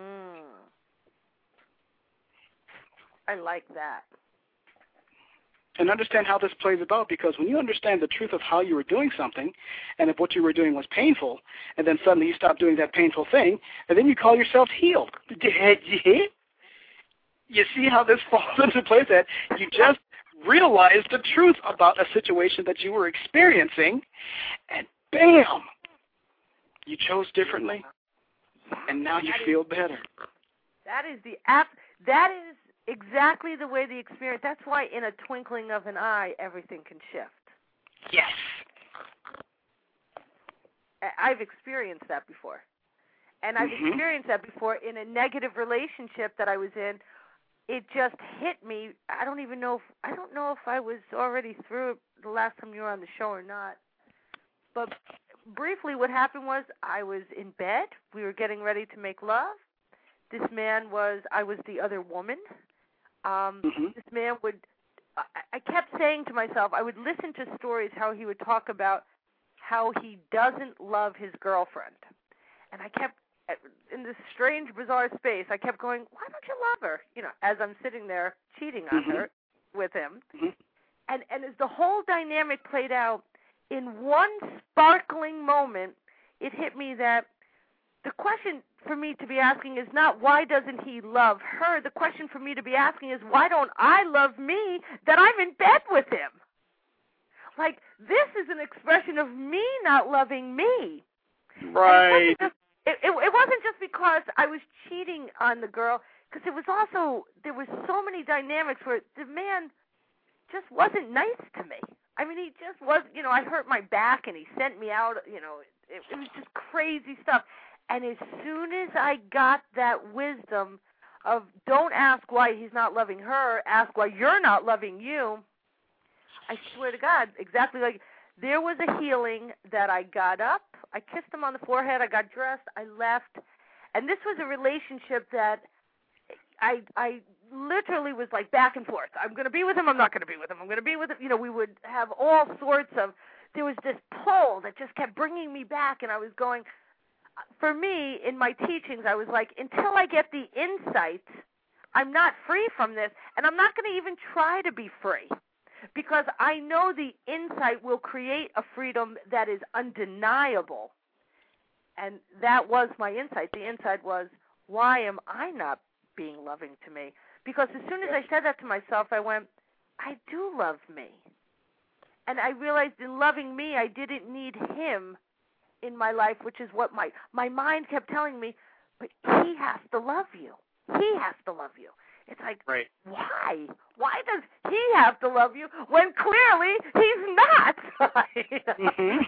Mm. I like that. and understand how this plays about, because when you understand the truth of how you were doing something and if what you were doing was painful, and then suddenly you stop doing that painful thing, and then you call yourself healed. You see how this falls into place, that you just realized the truth about a situation that you were experiencing, and bam, you chose differently, and now you feel better. That is the app. That is exactly the way the experience. That's why in a twinkling of an eye, everything can shift. Yes. I've experienced that before. And I've mm-hmm. experienced that before in a negative relationship that I was in. It just hit me. I don't even know if I don't know if I was already through it the last time you were on the show or not. But briefly, what happened was I was in bed. We were getting ready to make love. This man was, I was the other woman. Um, mm-hmm. This man would, I, I kept saying to myself, I would listen to stories how he would talk about how he doesn't love his girlfriend. And I kept, in this strange, bizarre space, I kept going, why don't you love her? You know, as I'm sitting there cheating on mm-hmm. her with him. Mm-hmm. And, and as the whole dynamic played out, in one sparkling moment, it hit me that the question for me to be asking is not why doesn't he love her. The question for me to be asking is why don't I love me that I'm in bed with him? Like, this is an expression of me not loving me. Right. It wasn't, just, it, it, it wasn't just because I was cheating on the girl, because it was also, there was so many dynamics where the man just wasn't nice to me. I mean, he just was, you know, I hurt my back and he sent me out, you know, it, it was just crazy stuff. And as soon as I got that wisdom of don't ask why he's not loving her, ask why you're not loving you, I swear to God, exactly like there was a healing that I got up, I kissed him on the forehead, I got dressed, I left, and this was a relationship that I I literally was like back and forth. I'm going to be with him, I'm not going to be with him, I'm going to be with him. You know, we would have all sorts of, there was this pull that just kept bringing me back, and I was going, for me, in my teachings, I was like, until I get the insight, I'm not free from this, and I'm not going to even try to be free, because I know the insight will create a freedom that is undeniable, and that was my insight. The insight was, why am I not being loving to me? Because as soon as I said that to myself, I went, I do love me, and I realized in loving me, I didn't need him in my life, which is what my, my mind kept telling me, but he has to love you. He has to love you. It's like, right. why? Why does he have to love you when clearly he's not? mm-hmm.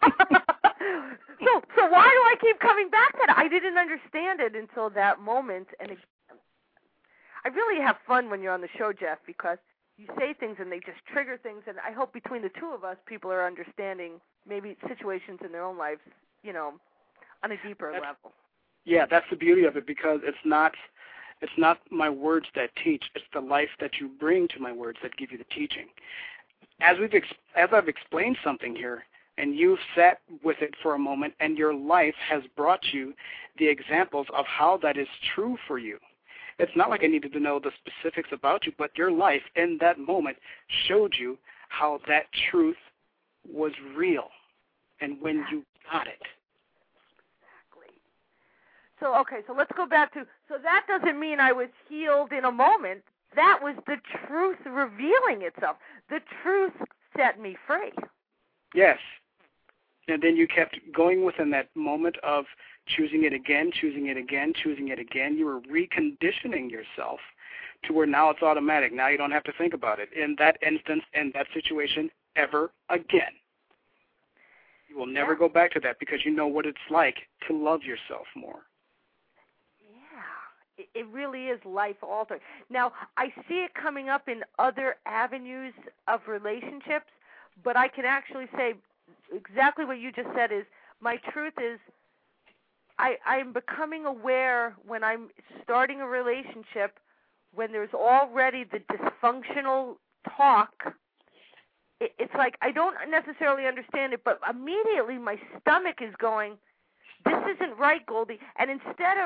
so, so why do I keep coming back to that? I didn't understand it until that moment. And it, I really have fun when you're on the show, Jeff, because you say things and they just trigger things. And I hope between the two of us, people are understanding maybe situations in their own lives, you know, on a deeper that's, level. Yeah, that's the beauty of it, because it's not it's not my words that teach, it's the life that you bring to my words that give you the teaching. As we've ex- as I've explained something here, and you've sat with it for a moment, and your life has brought you the examples of how that is true for you. It's not like I needed to know the specifics about you, but your life in that moment showed you how that truth was real and when you got it. Exactly. So, okay, so let's go back to, so that doesn't mean I was healed in a moment. That was the truth revealing itself. The truth set me free. Yes. And then you kept going within that moment of choosing it again, choosing it again, choosing it again. You were reconditioning yourself to where now it's automatic. Now you don't have to think about it in that instance, in that situation, ever again. You will never yeah. go back to that, because you know what it's like to love yourself more. Yeah, it, it really is life-altering. Now, I see it coming up in other avenues of relationships, but I can actually say exactly what you just said is, my truth is, I, I'm becoming aware when I'm starting a relationship, when there's already the dysfunctional talk, it, it's like I don't necessarily understand it, but immediately my stomach is going, this isn't right, Goldie. And instead of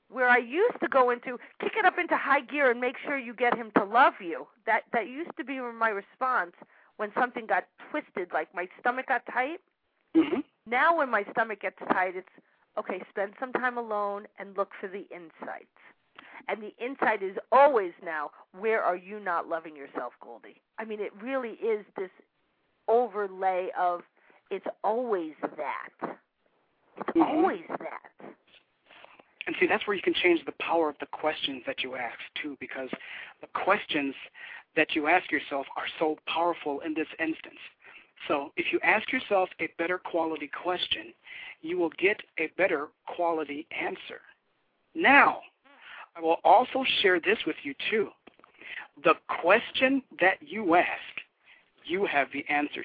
where I used to go into, kick it up into high gear and make sure you get him to love you. That that used to be my response when something got twisted, like my stomach got tight. Mm-hmm. Now when my stomach gets tight, it's, okay, spend some time alone and look for the insights. And the insight is always now, where are you not loving yourself, Goldie? I mean, it really is this overlay of it's always that. It's mm-hmm. always that. And see, that's where you can change the power of the questions that you ask, too, because the questions that you ask yourself are so powerful in this instance. So if you ask yourself a better quality question, you will get a better quality answer. Now, I will also share this with you, too. The question that you ask, you have the answer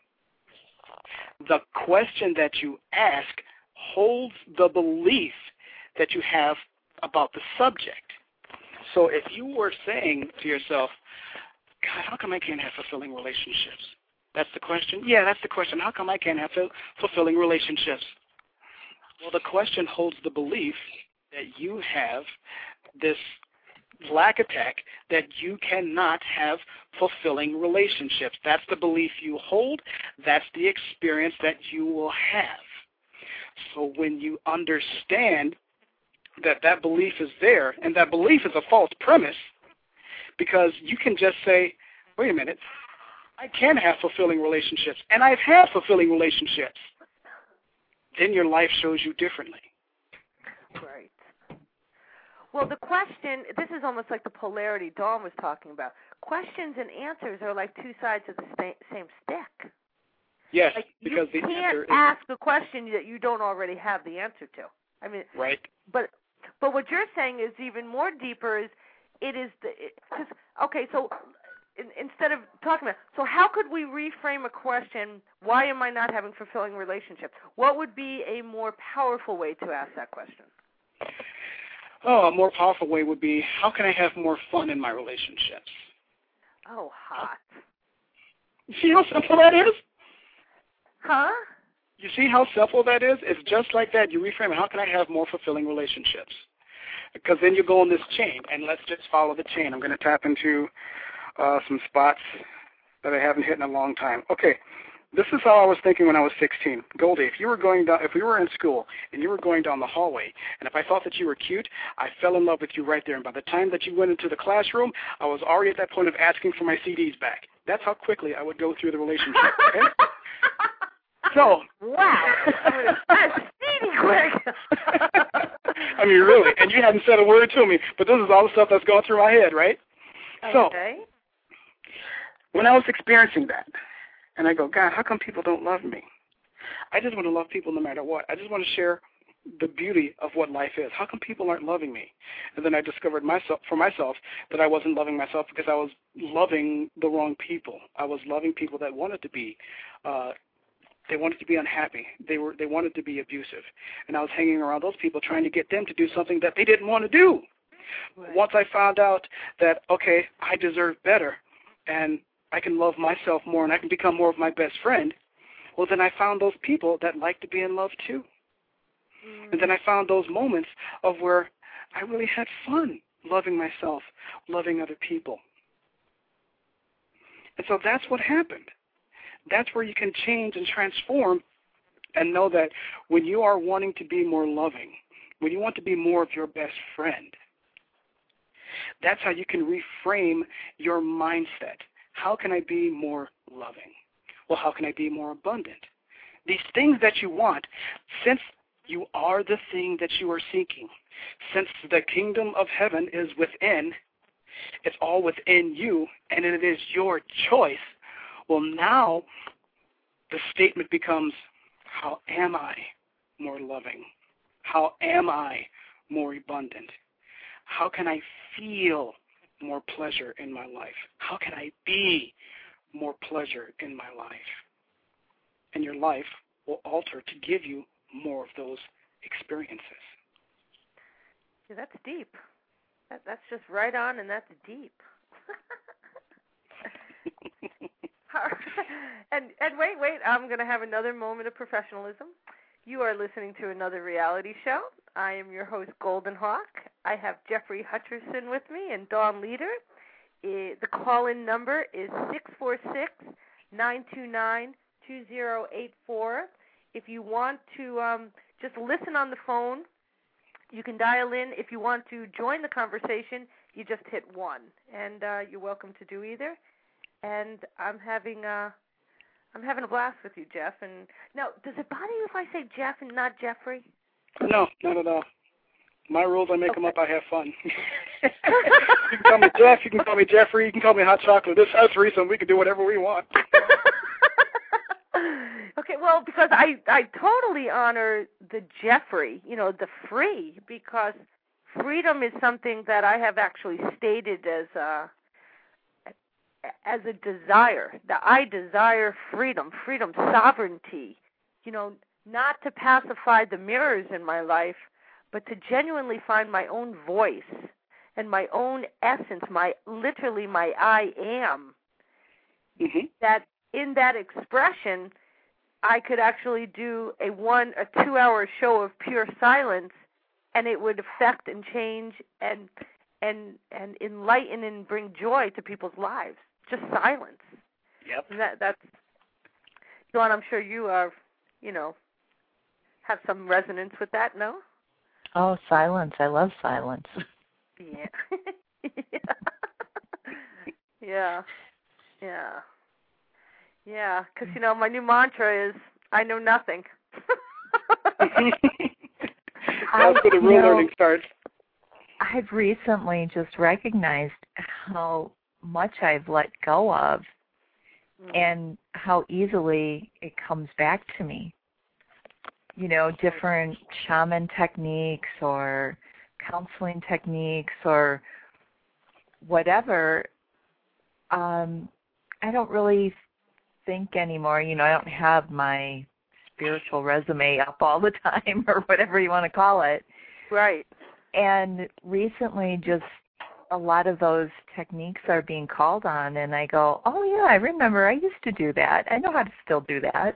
to. The question that you ask holds the belief that you have about the subject. So if you were saying to yourself, God, how come I can't have fulfilling relationships? That's the question? Yeah, that's the question. How come I can't have fulfilling relationships? Well, the question holds the belief that you have this lack attack that you cannot have fulfilling relationships. That's the belief you hold. That's the experience that you will have. So when you understand that that belief is there, and that belief is a false premise, because you can just say, wait a minute, I can have fulfilling relationships, and I've had fulfilling relationships. Then your life shows you differently. Right. Well, the question, this is almost like the polarity Dawn was talking about. Questions and answers are like two sides of the same stick. Yes, like because you the can't answer is... ask a question that you don't already have the answer to. I mean, right. But but what you're saying is even more deeper. Is it is the because okay, so in, instead of talking about, so how could we reframe a question? Why am I not having fulfilling relationships? What would be a more powerful way to ask that question? Oh, a more powerful way would be, how can I have more fun in my relationships? Oh, hot. You see how simple that is? Huh? You see how simple that is? It's just like that. You reframe it. How can I have more fulfilling relationships? Because then you go on this chain, and let's just follow the chain. I'm going to tap into uh, some spots that I haven't hit in a long time. Okay, this is how I was thinking when I was sixteen. Goldie, if you were going down, if we were in school and you were going down the hallway, and if I thought that you were cute, I fell in love with you right there. And by the time that you went into the classroom, I was already at that point of asking for my C Ds back. That's how quickly I would go through the relationship. Okay? So, wow, that's speedy quick. I mean, really, and you hadn't said a word to me, but this is all the stuff that's going through my head, right? Okay. So, when I was experiencing that, and I go, God, how come people don't love me? I just want to love people no matter what. I just want to share the beauty of what life is. How come people aren't loving me? And then I discovered myself for myself that I wasn't loving myself because I was loving the wrong people. I was loving people that wanted to be uh, They wanted to be unhappy. They were. They wanted to be abusive. And I was hanging around those people trying to get them to do something that they didn't want to do. Right. Once I found out that, okay, I deserve better and I can love myself more and I can become more of my best friend, well, then I found those people that like to be in love too. Mm. And then I found those moments of where I really had fun loving myself, loving other people. And so that's what happened. That's where you can change and transform and know that when you are wanting to be more loving, when you want to be more of your best friend, that's how you can reframe your mindset. How can I be more loving? Well, how can I be more abundant? These things that you want, since you are the thing that you are seeking, since the kingdom of heaven is within, it's all within you, and it is your choice. Well, now the statement becomes, how am I more loving? How am I more abundant? How can I feel more pleasure in my life? How can I be more pleasure in my life? And your life will alter to give you more of those experiences. Yeah, that's deep. That, that's just right on, and that's deep. and and wait, wait, I'm going to have another moment of professionalism. You are listening to another reality show I am your host, Golden Hawk. I have Jeffrey Hutcherson with me and Dawn Leader. The call-in number is six four six, nine two nine, two zero eight four. If you want to um, just listen on the phone, you can dial in. If you want to join the conversation, you just hit one, and uh, you're welcome to do either. And I'm having a, I'm having a blast with you, Jeff. And now, does it bother you if I say Jeff and not Jeffrey? No, not at all. My rules, I make okay. them up. I have fun. You can call me Jeff. You can call me Jeffrey. You can call me Hot Chocolate. This house threesome. We can do whatever we want. Okay, well, because I, I totally honor the Jeffrey, you know, the free, because freedom is something that I have actually stated as a, as a desire, that I desire freedom, freedom, sovereignty, you know, not to pacify the mirrors in my life, but to genuinely find my own voice and my own essence, my literally my I am, mm-hmm. that in that expression, I could actually do a one, a two-hour show of pure silence, and it would affect and change and and and enlighten and bring joy to people's lives. Just silence. Yep. And that that's Dawn, I'm sure you are, you know, have some resonance with that. No? Oh, silence! I love silence. Yeah. yeah. Yeah. Yeah. Yeah, because, you know, my new mantra is, I know nothing. That's where the real you know, learning starts. I've recently just recognized how much I've let go of mm. and how easily it comes back to me. You know, different shaman techniques or counseling techniques or whatever, um, I don't really think anymore. You know, I don't have my spiritual resume up all the time or whatever you want to call it. Right. And recently just a lot of those techniques are being called on, and I go, oh, yeah, I remember. I used to do that. I know how to still do that.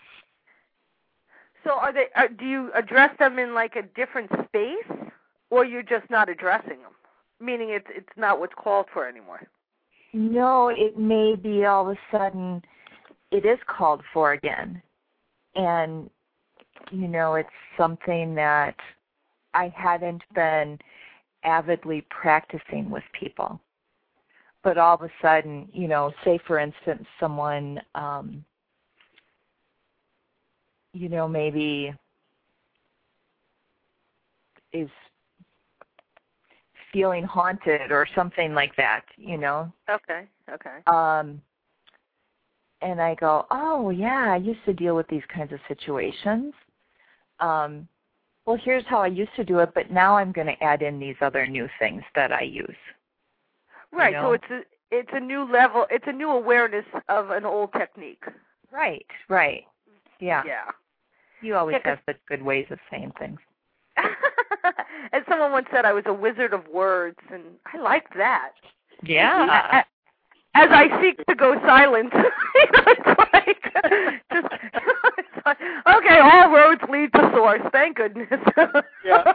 So are they? Are, do you address them in, like, a different space, or you're just not addressing them, meaning it's it's not what's called for anymore? No, it may be all of a sudden it is called for again. And, you know, it's something that I hadn't been avidly practicing with people. But all of a sudden, you know, say, for instance, someone, um, you know, maybe is feeling haunted or something like that, you know. Okay, okay. Um, and I go, oh, yeah, I used to deal with these kinds of situations. Um, well, here's how I used to do it, but now I'm going to add in these other new things that I use. Right, you know? so it's a, it's a new level, it's a new awareness of an old technique. Right, right. Yeah. Yeah. You always yeah, have such good ways of saying things. And someone once said I was a wizard of words, and I liked that. Yeah. As I seek to go silent, it's like, just, it's like, okay, all roads lead to source. Thank goodness. Yeah.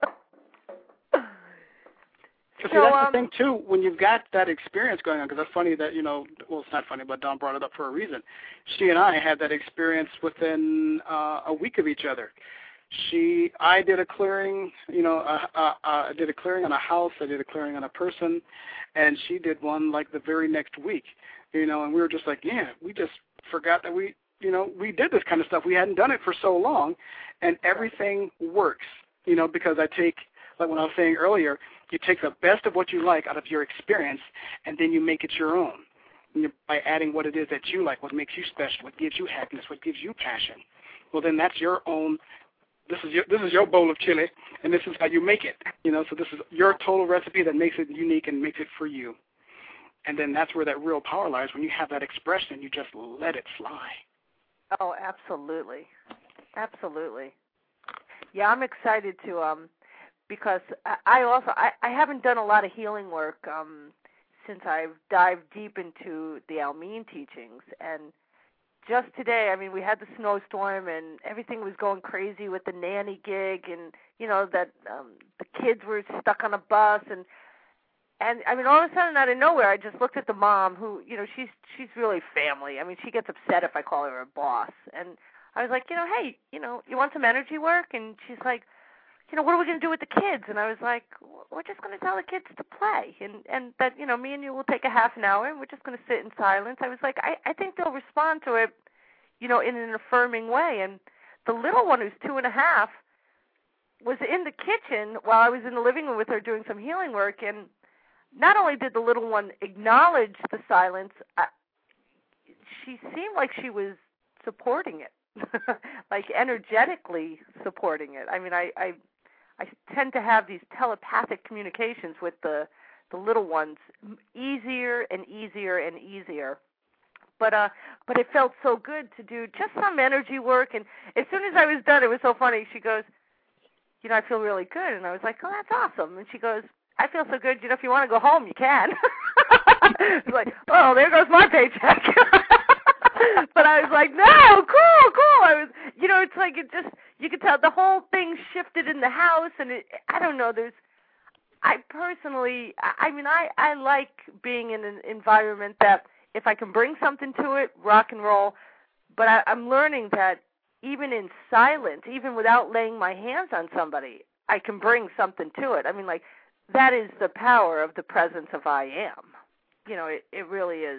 So, see, so, that's um, the thing, too, when you've got that experience going on, because that's funny that, you know, well, it's not funny, but Dawn brought it up for a reason. She and I had that experience within uh, a week of each other. She, I did a clearing, you know, uh, uh, I did a clearing on a house, I did a clearing on a person, and she did one like the very next week, you know, and we were just like, yeah, we just forgot that we, you know, we did this kind of stuff. We hadn't done it for so long, and everything works, you know, because I take, like what I was saying earlier, you take the best of what you like out of your experience, and then you make it your own, and you, by adding what it is that you like, what makes you special, what gives you happiness, what gives you passion. Well, then that's your own. This is your this is your bowl of chili, and this is how you make it. You know, so this is your total recipe that makes it unique and makes it for you. And then that's where that real power lies. When you have that expression, you just let it fly. Oh, absolutely, absolutely. Yeah, I'm excited to um because I also I, I haven't done a lot of healing work um since I've dived deep into the Almeen teachings, and just today, I mean, we had the snowstorm and everything was going crazy with the nanny gig, and you know that um, the kids were stuck on a bus, and and I mean, all of a sudden, out of nowhere, I just looked at the mom, who, you know, she's she's really family. I mean, she gets upset if I call her a boss, and I was like, you know, hey, you know, you want some energy work? And she's like, you know, what are we going to do with the kids? And I was like, we're just going to tell the kids to play, and and that, you know, me and you will take a half an hour, and we're just going to sit in silence. I was like, I, I think they'll respond to it, you know, in an affirming way. And the little one, who's two and a half, was in the kitchen while I was in the living room with her doing some healing work, and not only did the little one acknowledge the silence, I, she seemed like she was supporting it, like energetically supporting it. I mean, I, I I tend to have these telepathic communications with the the little ones, easier and easier and easier. But uh, but it felt so good to do just some energy work. And as soon as I was done, it was so funny. She goes, you know, I feel really good. And I was like, oh, that's awesome. And she goes, I feel so good. You know, if you want to go home, you can. It's like, oh, there goes my paycheck. But I was like, no, cool, cool. I was, you know, it's like it just, you could tell the whole thing shifted in the house, and it, I don't know, there's, I personally, I mean, I, I like being in an environment that if I can bring something to it, rock and roll, but I, I'm learning that even in silence, even without laying my hands on somebody, I can bring something to it. I mean, like, that is the power of the presence of I am. You know, it, it really is.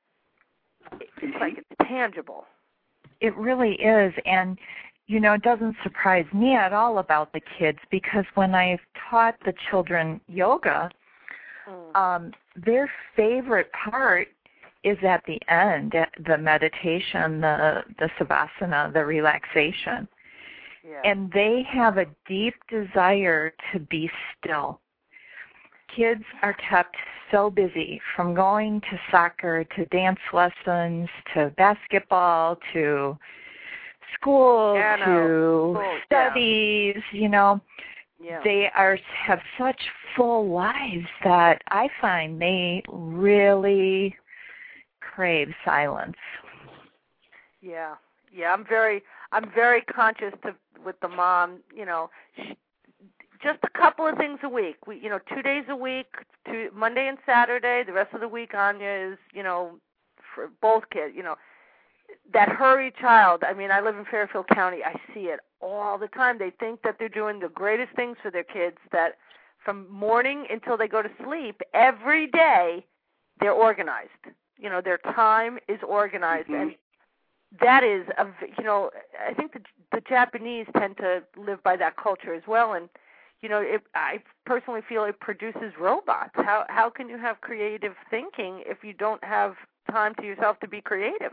It's like it's tangible. It really is. And, you know, it doesn't surprise me at all about the kids, because when I've taught the children yoga, mm. um, their favorite part is at the end, the meditation, the, the savasana, the relaxation. Yeah. And they have a deep desire to be still. Kids are kept so busy, from going to soccer to dance lessons to basketball to school yeah, to cool. studies, yeah. you know. Yeah. They are have such full lives that I find they really crave silence. Yeah. Yeah, I'm very I'm very conscious to with the mom, you know, she, just a couple of things a week. We, you know, two days a week, two, Monday and Saturday. The rest of the week, Anya is, you know, for both kids. You know, that hurry child. I mean, I live in Fairfield County. I see it all the time. They think that they're doing the greatest things for their kids. That from morning until they go to sleep, every day, they're organized. You know, their time is organized, mm-hmm. and that is, a, you know, I think the, the Japanese tend to live by that culture as well, and you know, it, I personally feel it produces robots. How how can you have creative thinking if you don't have time to yourself to be creative?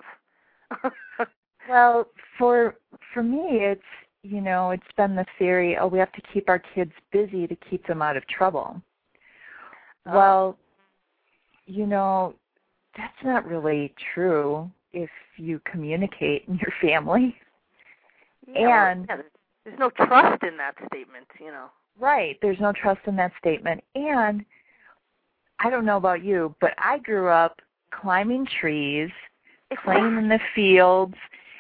Well, for for me, it's, you know, it's been the theory, oh, we have to keep our kids busy to keep them out of trouble. Oh. Well, you know, that's not really true if you communicate in your family. Yeah, and well, yeah, there's no trust in that statement, you know. Right. There's no trust in that statement. And I don't know about you, but I grew up climbing trees, playing in the fields,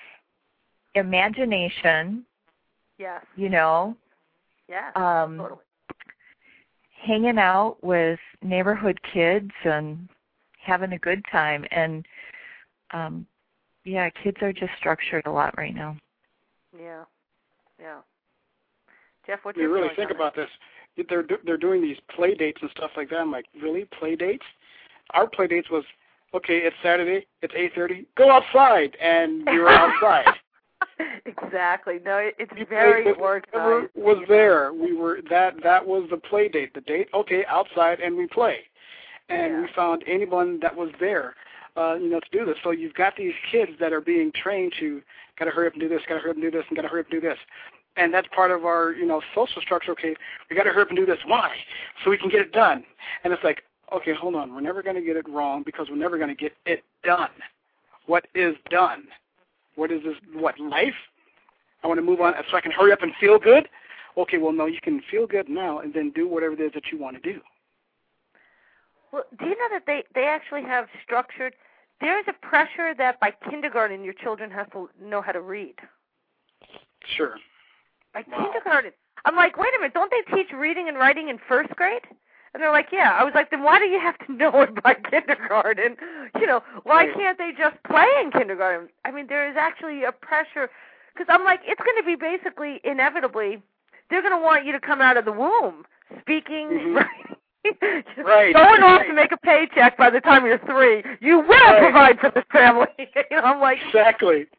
imagination. Yes. You know. Yeah, um, totally. Hanging out with neighborhood kids and having a good time. And, um, yeah, kids are just structured a lot right now. Yeah. Yeah. Jeff, what's you your really think about this? They're they're doing these play dates and stuff like that. I'm like, really, play dates? Our play dates was, okay, it's Saturday, it's eight thirty, go outside, and we were outside. Exactly. No, it's we very played, organized. Was there? We were that that was the play date. The date, okay, outside, and we play, and yeah. we found anyone that was there, uh, you know, to do this. So you've got these kids that are being trained to gotta hurry up and do this, gotta hurry up and do this, and gotta hurry up and do this. And that's part of our, you know, social structure. Okay, we got to hurry up and do this. Why? So we can get it done. And it's like, okay, hold on. We're never going to get it wrong because we're never going to get it done. What is done? What is this? What, life? I want to move on so I can hurry up and feel good? Okay, well, no, you can feel good now and then do whatever it is that you want to do. Well, do you know that they, they actually have structured there's a pressure that by kindergarten your children have to know how to read. Sure. By Wow. kindergarten. I'm like, wait a minute, don't they teach reading and writing in first grade? And they're like, yeah. I was like, then why do you have to know it by kindergarten? You know, why Right. can't they just play in kindergarten? I mean, there is actually a pressure, because I'm like, it's going to be basically, inevitably, they're going to want you to come out of the womb speaking, Mhm. right? Right. Going off Right. to make a paycheck by the time you're three. You will Right. provide for this family. You know, I'm like, Exactly.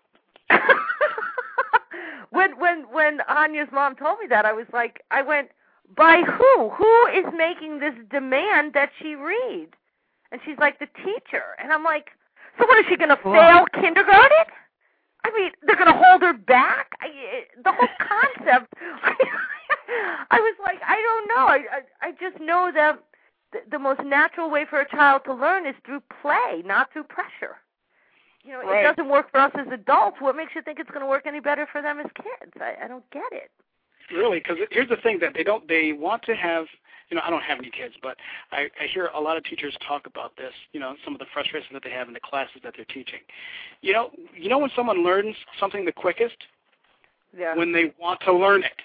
when when when Anya's mom told me that, I was like, I went, by who? Who is making this demand that she read? And she's like, the teacher. And I'm like, so what, is she going to fail kindergarten? I mean, they're going to hold her back? I, the whole concept. I was like, I don't know. I I, I just know that the, the most natural way for a child to learn is through play, not through pressure. You know, Right. it doesn't work for us as adults. What makes you think it's going to work any better for them as kids? I, I don't get it. Really, because here's the thing that they don't. They want to have. You know, I don't have any kids, but I, I hear a lot of teachers talk about this. You know, some of the frustrations that they have in the classes that they're teaching. You know, you know when someone learns something the quickest, Yeah. when they want to learn it.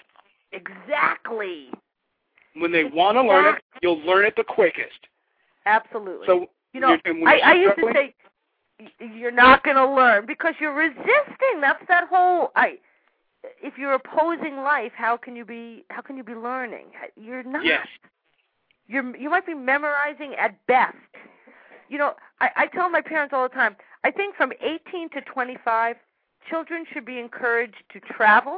Exactly. When they want to learn it, you'll learn it the quickest. Absolutely. So you know, you're- when I, you're I used to struggling- say y- you're not going to learn because you're resisting. That's that whole. I. If you're opposing life, how can you be? How can you be learning? You're not. Yes. You're. You might be memorizing at best. You know, I, I tell my parents all the time. I think from eighteen to twenty-five, children should be encouraged to travel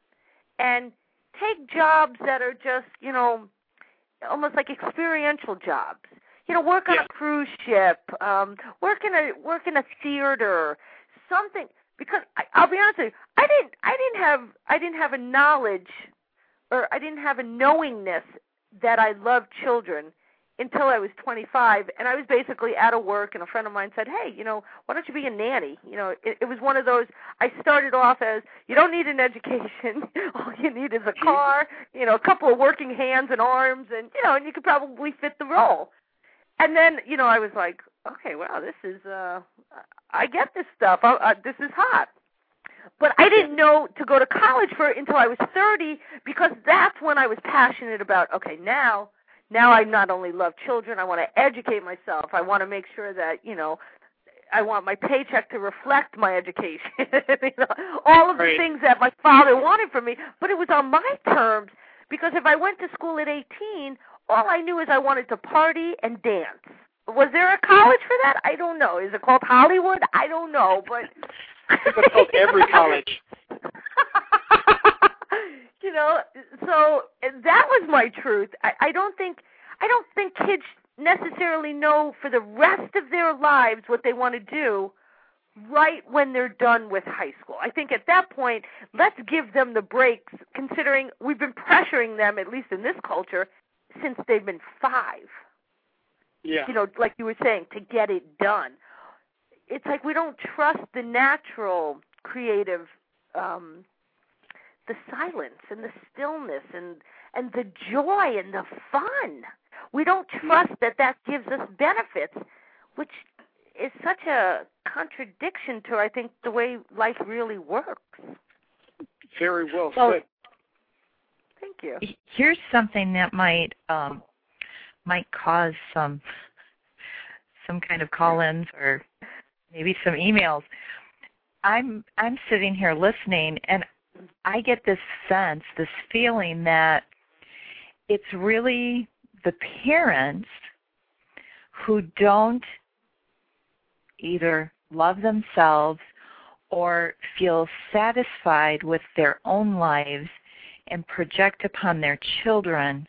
and take jobs that are just, you know, almost like experiential jobs. You know, work on Yeah. a cruise ship, um, work in a work in a theater, something. Because I, I'll be honest with you, I didn't, I didn't have, I didn't have a knowledge, or I didn't have a knowingness that I loved children until I was twenty-five, and I was basically out of work, and a friend of mine said, hey, you know, why don't you be a nanny? You know, it, it was one of those, I started off as, you don't need an education, all you need is a car, you know, a couple of working hands and arms, and, you know, and you could probably fit the role. And then, you know, I was like, okay, wow, this is, uh, I get this stuff. I, uh, this is hot. But I didn't know to go to college for it until I was thirty, because that's when I was passionate about, okay, now, now I not only love children, I want to educate myself. I want to make sure that, you know, I want my paycheck to reflect my education. You know, all of Right. the things that my father wanted from me, but it was on my terms, because if I went to school at eighteen, all I knew is I wanted to party and dance. Was there a college for that? I don't know. Is it called Hollywood? I don't know, but I think that's called every college. You know, so that was my truth. I, I don't think I don't think kids necessarily know for the rest of their lives what they want to do right when they're done with high school. I think at that point, let's give them the breaks, considering we've been pressuring them, at least in this culture, since they've been five. Yeah. You know, like you were saying, to get it done. It's like we don't trust the natural, creative, um, the silence and the stillness and, and the joy and the fun. We don't trust that that gives us benefits, which is such a contradiction to, I think, the way life really works. Very well Well, said. Thank you. Here's something that might um, might cause some some kind of call-ins or maybe some emails. I'm I'm sitting here listening, and I get this sense, this feeling that it's really the parents who don't either love themselves or feel satisfied with their own lives and project upon their children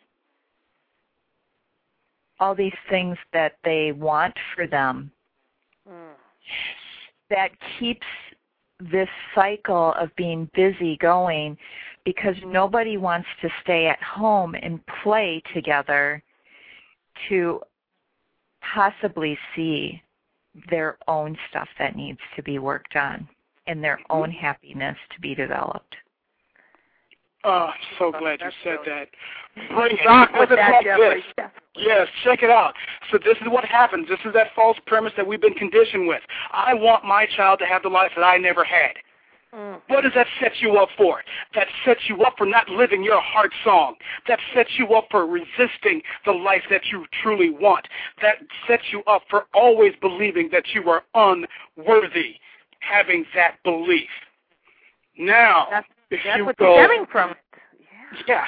all these things that they want for them. Mm. That keeps this cycle of being busy going, because nobody wants to stay at home and play together to possibly see their own stuff that needs to be worked on and their own happiness to be developed. Oh, I'm so glad you said that. Bring it. Rock with Let's that, talk Jeffrey. this. Yes, check it out. So this is what happens. This is that false premise that we've been conditioned with. I want my child to have the life that I never had. Mm. What does that set you up for? That sets you up for not living your heart song. That sets you up for resisting the life that you truly want. That sets you up for always believing that you are unworthy, having that belief. Now, that's, if that's you what's go, stemming from it. Yeah.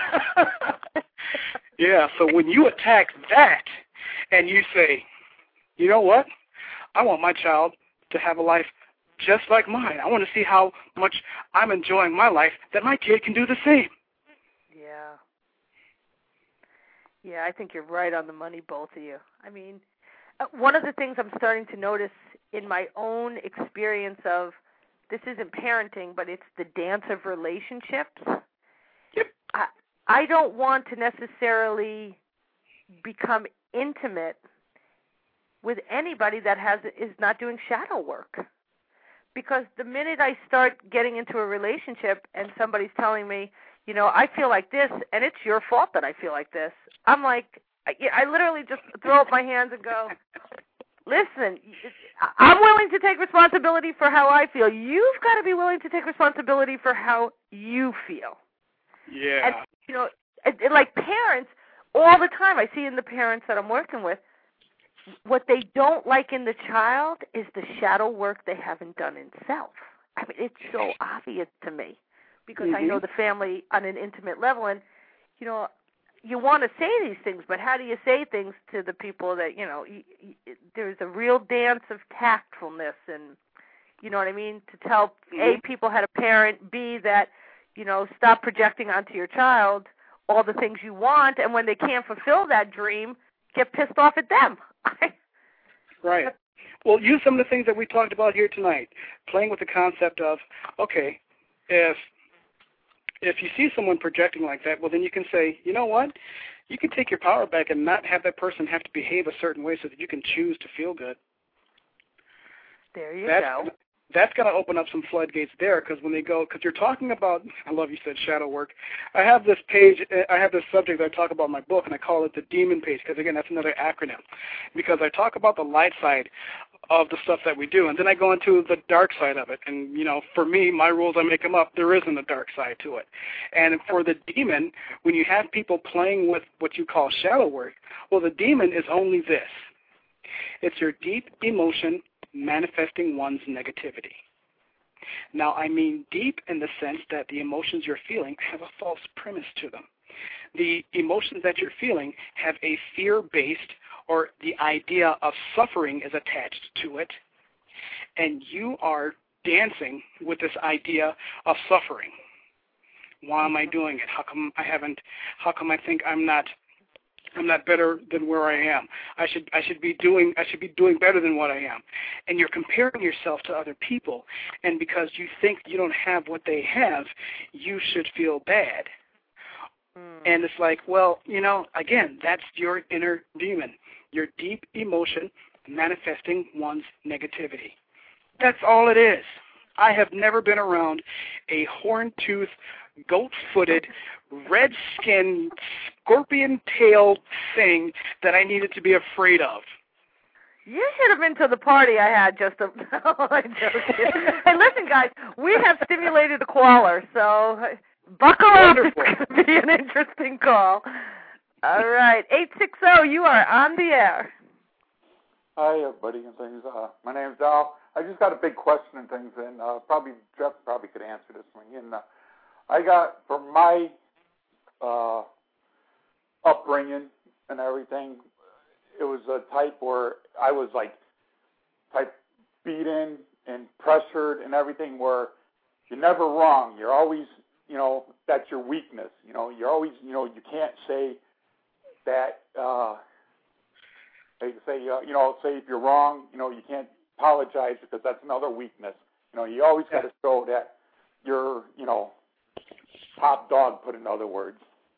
Yeah, so when you attack that and you say, you know what, I want my child to have a life just like mine. I want to see how much I'm enjoying my life, that my kid can do the same. Yeah. Yeah, I think you're right on the money, both of you. I mean, one of the things I'm starting to notice in my own experience of, this isn't parenting, but it's the dance of relationships. Yep. I, I don't want to necessarily become intimate with anybody that has is not doing shadow work. Because the minute I start getting into a relationship and somebody's telling me, you know, I feel like this, and it's your fault that I feel like this, I'm like, I, I literally just throw up my hands and go, listen, I'm willing to take responsibility for how I feel. You've got to be willing to take responsibility for how you feel. Yeah. And, you know, it, it, like parents, all the time I see in the parents that I'm working with, what they don't like in the child is the shadow work they haven't done in self. I mean, it's so obvious to me because mm-hmm. I know the family on an intimate level. And, you know, you want to say these things, but how do you say things to the people that, you know, you, you, there's a real dance of tactfulness and, you know what I mean, to tell, mm-hmm. A, people how to parent, B, that, you know, stop projecting onto your child all the things you want, and when they can't fulfill that dream, get pissed off at them. Right. Well, use some of the things that we talked about here tonight, playing with the concept of, okay, if if you see someone projecting like that, well, then you can say, you know what, you can take your power back and not have that person have to behave a certain way so that you can choose to feel good. There you that's, go. That's going to open up some floodgates there, because when they go, because you're talking about, I love you said shadow work. I have this page, I have this subject that I talk about in my book, and I call it the demon page, because again, that's another acronym, because I talk about the light side of the stuff that we do, and then I go into the dark side of it. And, you know, for me, my rules, I make them up. There isn't a dark side to it. And for the demon, when you have people playing with what you call shadow work, well, the demon is only this. It's your deep emotion manifesting one's negativity. Now, I mean deep in the sense that the emotions you're feeling have a false premise to them. The emotions that you're feeling have a fear-based, or the idea of suffering is attached to it, and you are dancing with this idea of suffering. Why am I doing it? How come I haven't, how come I think I'm not I'm not better than where I am. I should I should be doing I should be doing better than what I am. And you're comparing yourself to other people, and because you think you don't have what they have, you should feel bad. Mm. And it's like, well, you know, again, that's your inner demon, your deep emotion manifesting one's negativity. That's all it is. I have never been around a horn-toothed, goat-footed, red-skinned, scorpion-tailed thing that I needed to be afraid of. You should have been to the party I had just a... Oh, I'm joking. Hey, listen, guys, we have stimulated a caller, so buckle up. It's going to be an interesting call. All right, eight six zero, you are on the air. Hi, everybody, and things. Uh, my name's Al. I just got a big question and things, and uh, probably Jeff probably could answer this one. And uh, I got, from my uh, upbringing and everything, it was a type where I was like type beaten and pressured and everything, where you're never wrong. You're always, you know, that's your weakness. You know, you're always, you know, you can't say that. Uh, they say, uh, you know, say if you're wrong, you know, you can't apologize because that's another weakness. You know, you always got to show that you're, you know, top dog, put in other words.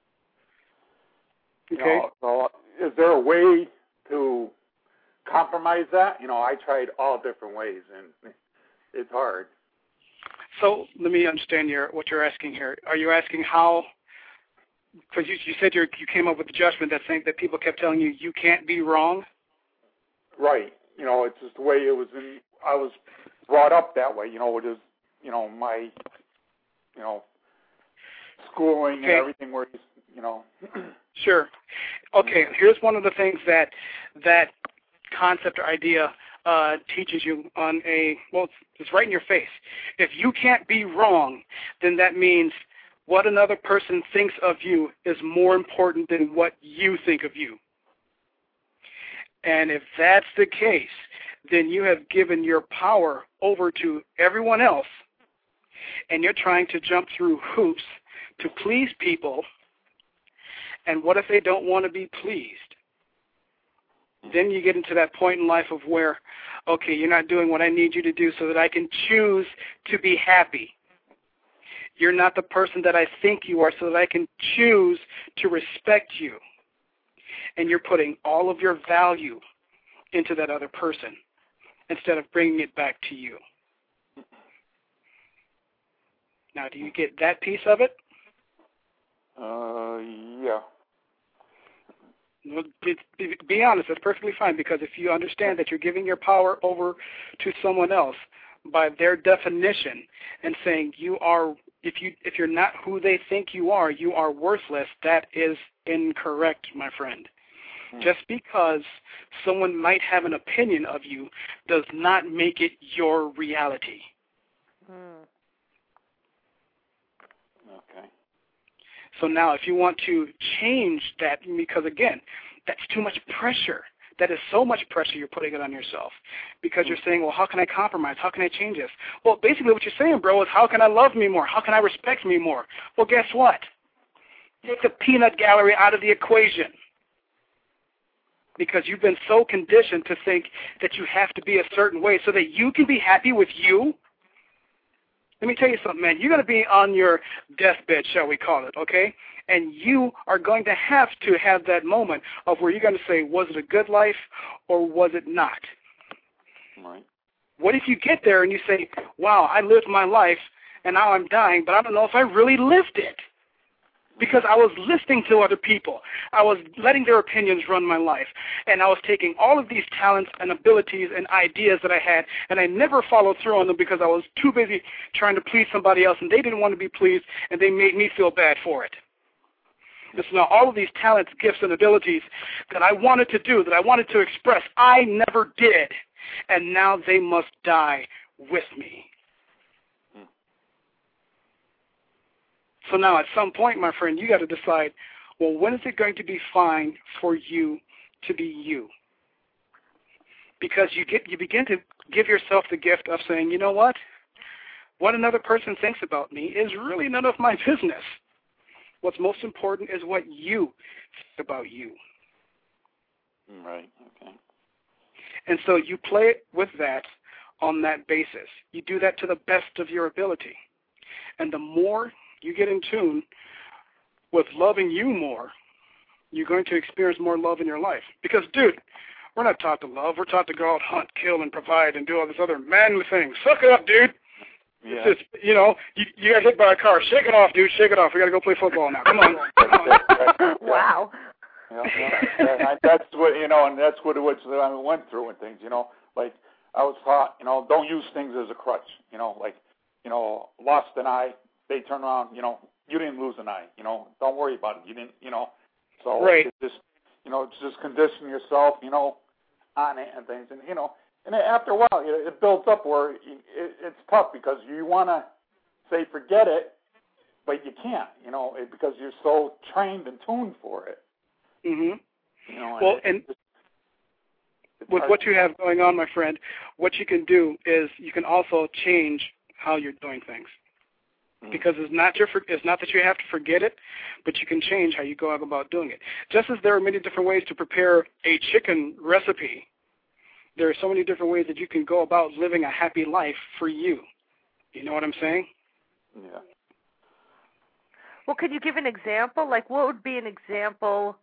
You okay. know, so is there a way to compromise that? You know, I tried all different ways, and it's hard. So let me understand your what you're asking here. Are you asking how because you, you said you're, you came up with the judgment that saying that people kept telling you you can't be wrong. Right. You know, it's just the way it was. In, I was brought up that way. You know, it is. You know, my, you know, schooling okay. and everything. Where he's, you know. Sure. Okay. Here's one of the things that that concept or idea uh, teaches you on a well, it's, it's right in your face. If you can't be wrong, then that means what another person thinks of you is more important than what you think of you. And if that's the case, then you have given your power over to everyone else, and you're trying to jump through hoops to please people. And what if they don't want to be pleased? Then you get into that point in life of where, okay, you're not doing what I need you to do so that I can choose to be happy. You're not the person that I think you are so that I can choose to respect you. And you're putting all of your value into that other person instead of bringing it back to you. Now, do you get that piece of it? Uh, yeah. Well, be, be, be honest, that's perfectly fine, because if you understand that you're giving your power over to someone else by their definition and saying you are, if you if you're not who they think you are, you are worthless, that is incorrect, my friend. Hmm. Just because someone might have an opinion of you does not make it your reality. Hmm. Okay. So now if you want to change that, because again, that's too much pressure. That is so much pressure you're putting it on yourself, because you're saying, well, how can I compromise? How can I change this? Well, basically what you're saying, bro, is how can I love me more? How can I respect me more? Well, guess what? Take the peanut gallery out of the equation, because you've been so conditioned to think that you have to be a certain way so that you can be happy with you. Let me tell you something, man. You're going to be on your deathbed, shall we call it, okay? And you are going to have to have that moment of where you're going to say, was it a good life or was it not? Right. What if you get there and you say, wow, I lived my life and now I'm dying, but I don't know if I really lived it, because I was listening to other people. I was letting their opinions run my life. And I was taking all of these talents and abilities and ideas that I had, and I never followed through on them because I was too busy trying to please somebody else, and they didn't want to be pleased, and they made me feel bad for it. And so now all of these talents, gifts, and abilities that I wanted to do, that I wanted to express, I never did. And now they must die with me. So now at some point, my friend, you got to decide, well, when is it going to be fine for you to be you? Because you get you begin to give yourself the gift of saying, you know what? What another person thinks about me is really none of my business. What's most important is what you think about you. Right, okay. And so you play with that on that basis. You do that to the best of your ability. And the more you get in tune with loving you more, you're going to experience more love in your life. Because, dude, we're not taught to love. We're taught to go out, hunt, kill, and provide, and do all this other manly things. Suck it up, dude. Yeah. It's just, you know, you, you got hit by a car. Shake it off, dude. Shake it off. We got to go play football now. Come on. Come on. Wow. Yeah, yeah. And that's what, you know, and that's what it was that I went through and things, you know. Like, I was taught, you know, don't use things as a crutch, you know, like, you know, lost an eye. They turn around, you know, you didn't lose an eye, you know, don't worry about it. You didn't, you know, so right. it's just, you know, it's just condition yourself, you know, on it and things. And, you know, and after a while, it, it builds up where it, it's tough because you want to say forget it, but you can't, you know, it, because you're so trained and tuned for it. Mm-hmm. You know, well, and, and it's, it's with what you have going on, my friend, what you can do is you can also change how you're doing things. Because it's not your, it's not that you have to forget it, but you can change how you go about doing it. Just as there are many different ways to prepare a chicken recipe, there are so many different ways that you can go about living a happy life for you. You know what I'm saying? Yeah. Well, could you give an example? Like, what would be an example?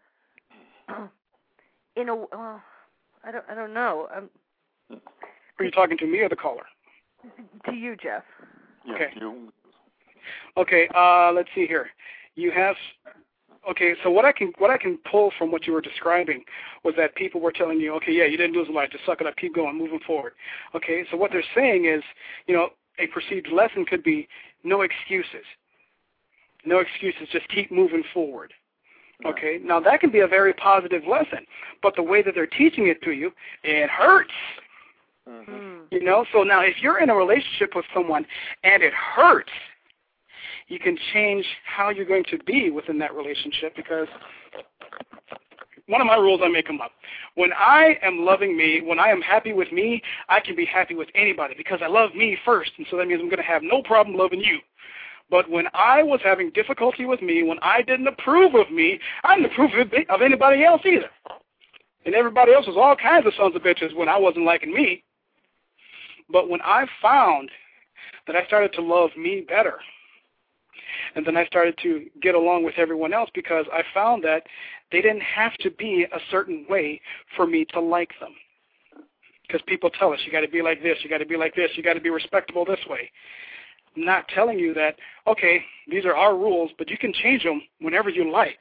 In a, uh, I don't, I don't know. Um, are you talking to me or the caller? To you, Jeff. Yeah, okay. You. Okay, uh, let's see here. You have okay, so what I can what I can pull from what you were describing was that people were telling you, okay, yeah, you didn't lose a life, just suck it up, keep going, moving forward. Okay, so what they're saying is, you know, a perceived lesson could be no excuses. No excuses, just keep moving forward. Okay, now that can be a very positive lesson, but the way that they're teaching it to you, it hurts. Mm-hmm. You know, so now if you're in a relationship with someone and it hurts, you can change how you're going to be within that relationship, because one of my rules, I make them up. When I am loving me, when I am happy with me, I can be happy with anybody because I love me first, and so that means I'm going to have no problem loving you. But when I was having difficulty with me, when I didn't approve of me, I didn't approve of anybody else either. And everybody else was all kinds of sons of bitches when I wasn't liking me. But when I found that I started to love me better, and then I started to get along with everyone else, because I found that they didn't have to be a certain way for me to like them. Because people tell us, you got to be like this, you got to be like this, you got to be respectable this way. I'm not telling you that, okay, these are our rules, but you can change them whenever you like.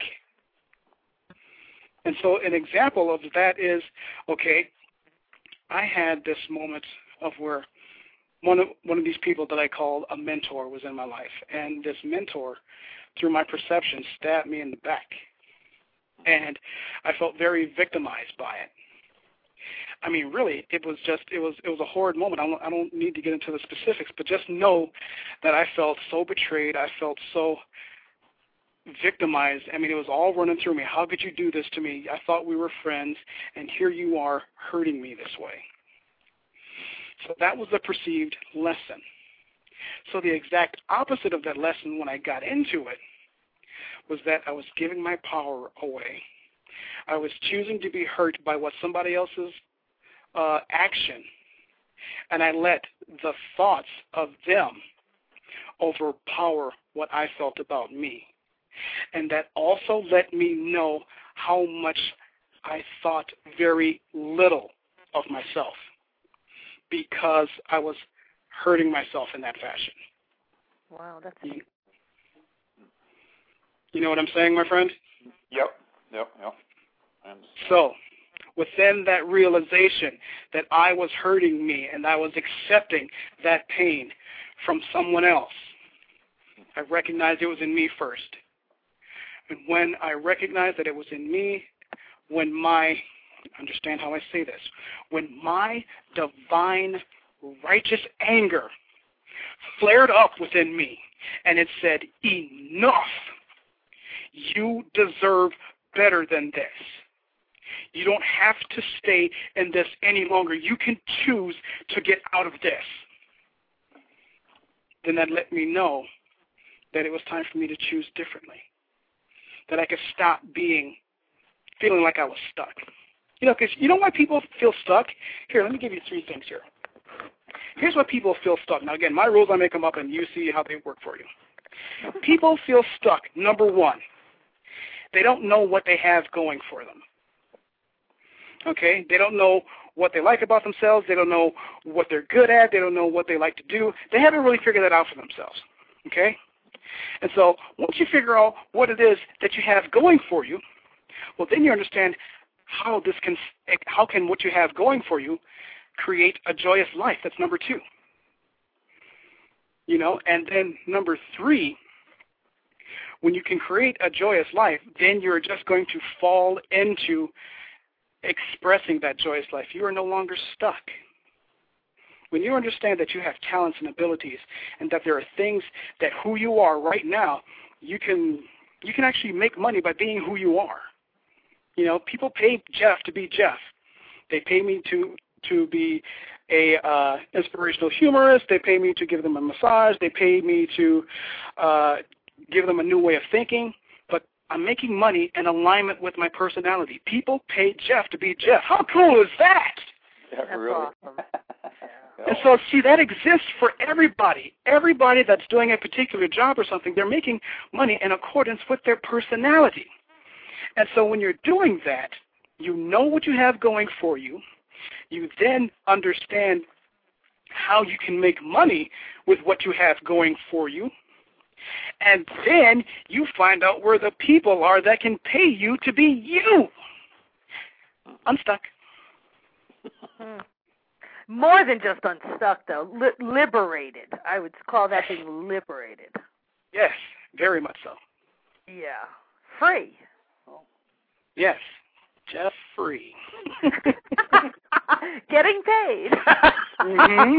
And so an example of that is, okay, I had this moment of where One of one of these people that I called a mentor was in my life, and this mentor, through my perception, stabbed me in the back, and I felt very victimized by it. I mean, really, it was just it was it was a horrid moment. I don't, I don't need to get into the specifics, but just know that I felt so betrayed. I felt so victimized. I mean, it was all running through me. How could you do this to me? I thought we were friends, and here you are hurting me this way. So that was the perceived lesson. So the exact opposite of that lesson when I got into it was that I was giving my power away. I was choosing to be hurt by what somebody else's uh, action, and I let the thoughts of them overpower what I felt about me. And that also let me know how much I thought very little of myself, because I was hurting myself in that fashion. Wow, that's you, you know what I'm saying, my friend? Yep, yep, yep. So, within that realization that I was hurting me and I was accepting that pain from someone else, I recognized it was in me first. And when I recognized that it was in me, when my understand how I say this. When my divine righteous anger flared up within me and it said, enough, you deserve better than this. You don't have to stay in this any longer. You can choose to get out of this. Then that let me know that it was time for me to choose differently. That I could stop being, feeling like I was stuck. You know, because you know why people feel stuck? Here, let me give you three things here. Here's why people feel stuck. Now, again, my rules, I make them up, and you see how they work for you. People feel stuck, number one. They don't know what they have going for them. Okay? They don't know what they like about themselves. They don't know what they're good at. They don't know what they like to do. They haven't really figured that out for themselves. Okay? And so once you figure out what it is that you have going for you, well, then you understand how this can, how can what you have going for you create a joyous life. That's number two. You know, and then number three, when you can create a joyous life, then you're just going to fall into expressing that joyous life. You are no longer stuck. When you understand that you have talents and abilities and that there are things that who you are right now, you can you can actually make money by being who you are. You know, people pay Jeff to be Jeff. They pay me to to be a uh, inspirational humorist. They pay me to give them a massage. They pay me to uh, give them a new way of thinking. But I'm making money in alignment with my personality. People pay Jeff to be Jeff. How cool is that? Yeah, That's really. awesome. And so, see, that exists for everybody. Everybody that's doing a particular job or something, they're making money in accordance with their personality. And so when you're doing that, you know what you have going for you. You then understand how you can make money with what you have going for you. And then you find out where the people are that can pay you to be you. Unstuck. More than just unstuck, though. Li- liberated. I would call that being liberated. Yes, very much so. Yeah. Free. Yes, just free. Getting paid. Mm-hmm.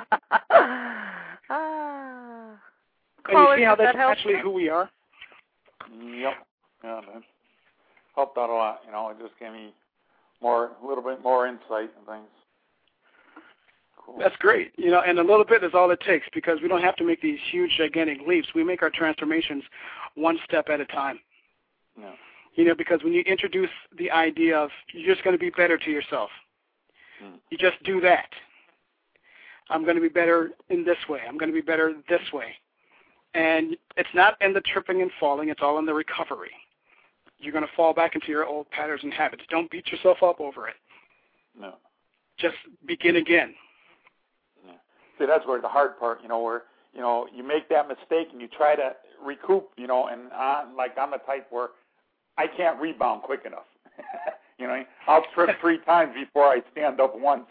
ah. And you see how that that's helps? actually who we are? Yep. Yeah, that helped out a lot. You know, it just gave me more, a little bit more insight and things. Cool. That's great. You know, and a little bit is all it takes because we don't have to make these huge, gigantic leaps. We make our transformations one step at a time. Yeah. You know, because when you introduce the idea of you're just going to be better to yourself, mm. you just do that. I'm going to be better in this way. I'm going to be better this way. And it's not in the tripping and falling. It's all in the recovery. You're going to fall back into your old patterns and habits. Don't beat yourself up over it. No. Just begin again. Yeah. See, that's where the hard part, you know, where, you know, you make that mistake and you try to recoup, you know, and uh, like I'm the type where I can't rebound quick enough. You know, I'll trip three times before I stand up once.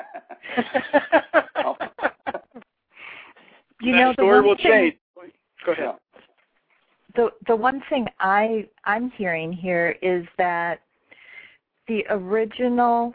You that know, story will thing, change. Go ahead. The the one thing I I'm hearing here is that the original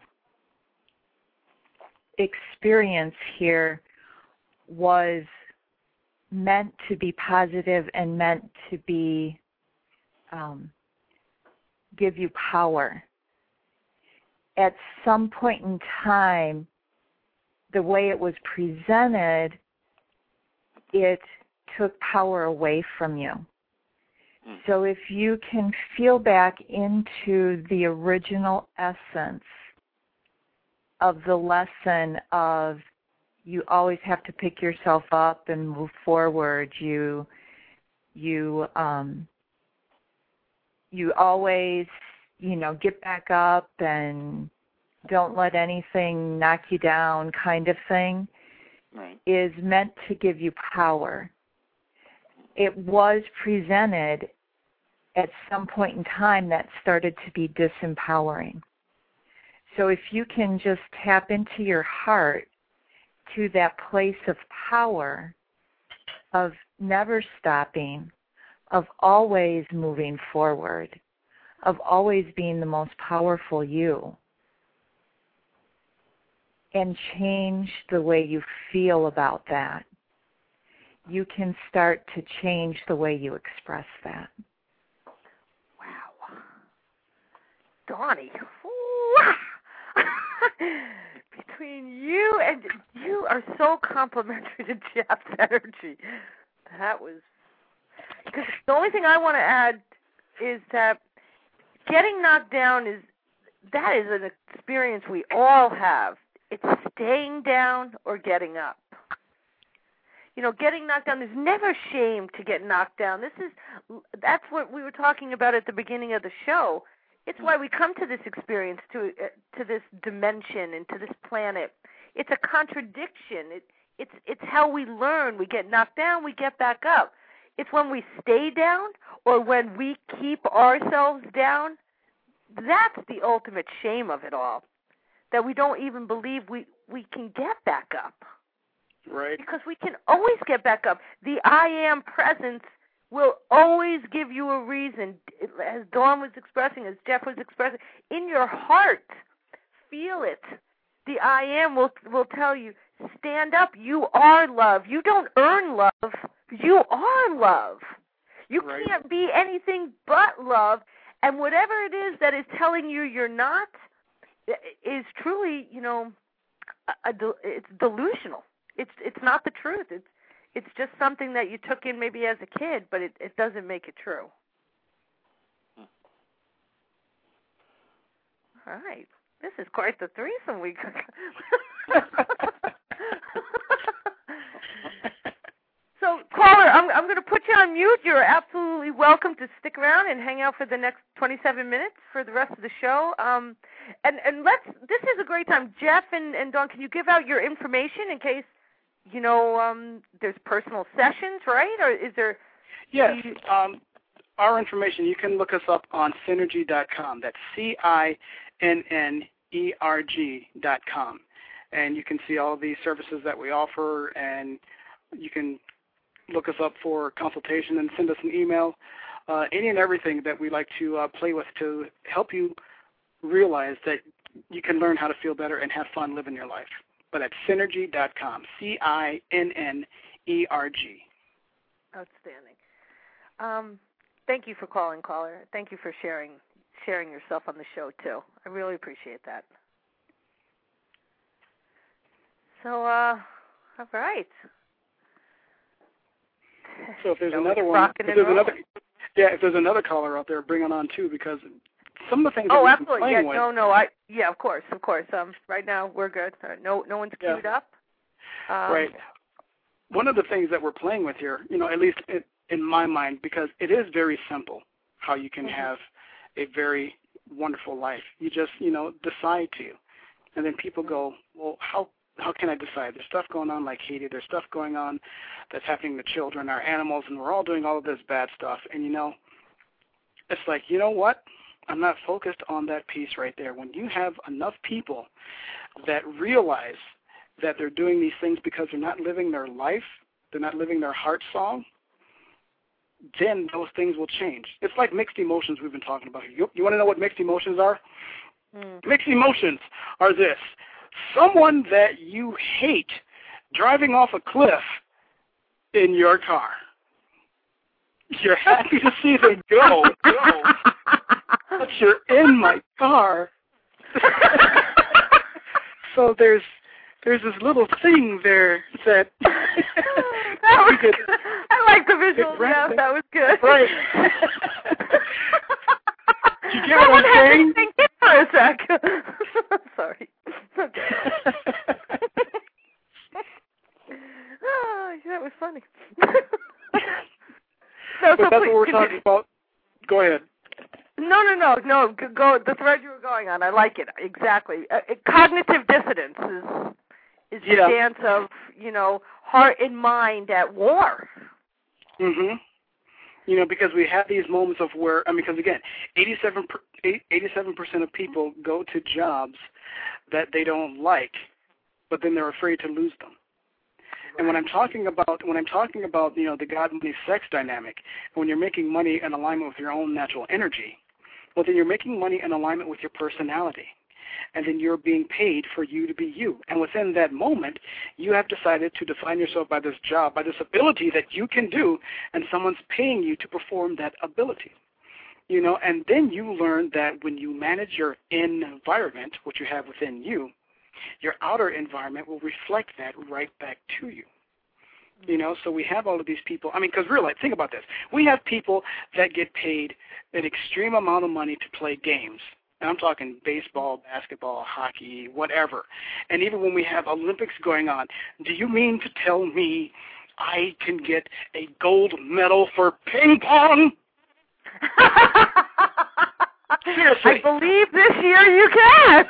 experience here was meant to be positive and meant to be um, give you power. At some point in time, the way it was presented, it took power away from you. So if you can feel back into the original essence of the lesson of you always have to pick yourself up and move forward, you you um, you always, you know, get back up and don't let anything knock you down kind of thing, right, is meant to give you power. It was presented at some point in time that started to be disempowering. So if you can just tap into your heart to that place of power, of never stopping, of always moving forward, of always being the most powerful you, and change the way you feel about that, you can start to change the way you express that. Wow. Donnie. Between you and you are so complimentary to Jeff's energy. That was, because the only thing I want to add is that getting knocked down is, that is an experience we all have. It's staying down or getting up. You know, getting knocked down, there's never shame to get knocked down. This is, that's what we were talking about at the beginning of the show. It's why we come to this experience, to uh, to this dimension and to this planet. It's a contradiction. It, it's it's how we learn. We get knocked down, we get back up. It's when we stay down or when we keep ourselves down. That's the ultimate shame of it all, that we don't even believe we, we can get back up. Right. Because we can always get back up. The I am presence will always give you a reason, as Dawn was expressing, as Jeff was expressing. In your heart, feel it. The I am will will tell you, stand up. You are love. You don't earn love. You are love. You right. can't be anything but love. And whatever it is that is telling you you're not is truly, you know, a, a, it's delusional. It's it's not the truth. It's it's just something that you took in maybe as a kid, but it, it doesn't make it true. All right. This is quite the threesome we So, caller, I'm I'm going to put you on mute. You're absolutely welcome to stick around and hang out for the next twenty-seven minutes for the rest of the show. Um, and and let's. This is a great time. Jeff and, and Dawn, can you give out your information in case, you know, um, there's personal sessions, right? Or is there Yes. Um, our information, you can look us up on Cinnergy dot com. That's C I N N E R G dot com. And you can see all the services that we offer, and you can look us up for consultation and send us an email. Uh, any and everything that we like to uh, play with to help you realize that you can learn how to feel better and have fun living your life. But at Cinnergy dot com, C I N N E R G. Outstanding. Um, thank you for calling, caller. Thank you for sharing sharing yourself on the show, too. I really appreciate that. So, uh, all right. So if there's so another one, if there's rolling. another, yeah, if there's another caller out there, bring it on too, because some of the things that oh, we've absolutely. been Yeah, playing with. no, no, I, yeah, of course, of course. Um, right now we're good. Uh, no, no one's queued Yeah. up. Um, Right. One of the things that we're playing with here, you know, at least in, in my mind, because it is very simple how you can mm-hmm. have a very wonderful life. You just, you know, decide to, and then people go, well, how how can I decide? There's stuff going on like Haiti. There's stuff going on that's happening to children, our animals, and we're all doing all of this bad stuff. And, you know, it's like, you know what? I'm not focused on that piece right there. When you have enough people that realize that they're doing these things because they're not living their life, they're not living their heart song, then those things will change. It's like mixed emotions we've been talking about here. You, you want to know what mixed emotions are? Mm. Mixed emotions are this. Someone that you hate driving off a cliff in your car. You're happy to see them go, go, but you're in my car. So there's there's this little thing there that, that was could, I like the visual. Yeah, that was good. Right. Did you get what I'm saying? Think it for a sec. Sorry. Okay. Oh, that was funny. no, but so that's please, what we're continue. talking about. Go ahead. No, no, no, no. Go the thread you were going on. I like it exactly. Uh, cognitive dissonance is is yeah. the dance of, you know, heart and mind at war. Mhm. You know, because we have these moments of where, I mean, because again, eighty-seven percent of people go to jobs that they don't like, but then they're afraid to lose them. Right. And when I'm talking about, when I'm talking about, you know, the God, money, sex dynamic, when you're making money in alignment with your own natural energy, well, then you're making money in alignment with your personality. And then you're being paid for you to be you. And within that moment, you have decided to define yourself by this job, by this ability that you can do, and someone's paying you to perform that ability. You know, and then you learn that when you manage your environment, what you have within you, your outer environment will reflect that right back to you. You know, so we have all of these people. I mean, because really, think about this. We have people that get paid an extreme amount of money to play games. And I'm talking baseball, basketball, hockey, whatever. And even when we have Olympics going on, do you mean to tell me I can get a gold medal for ping pong? Seriously. I believe this year you can.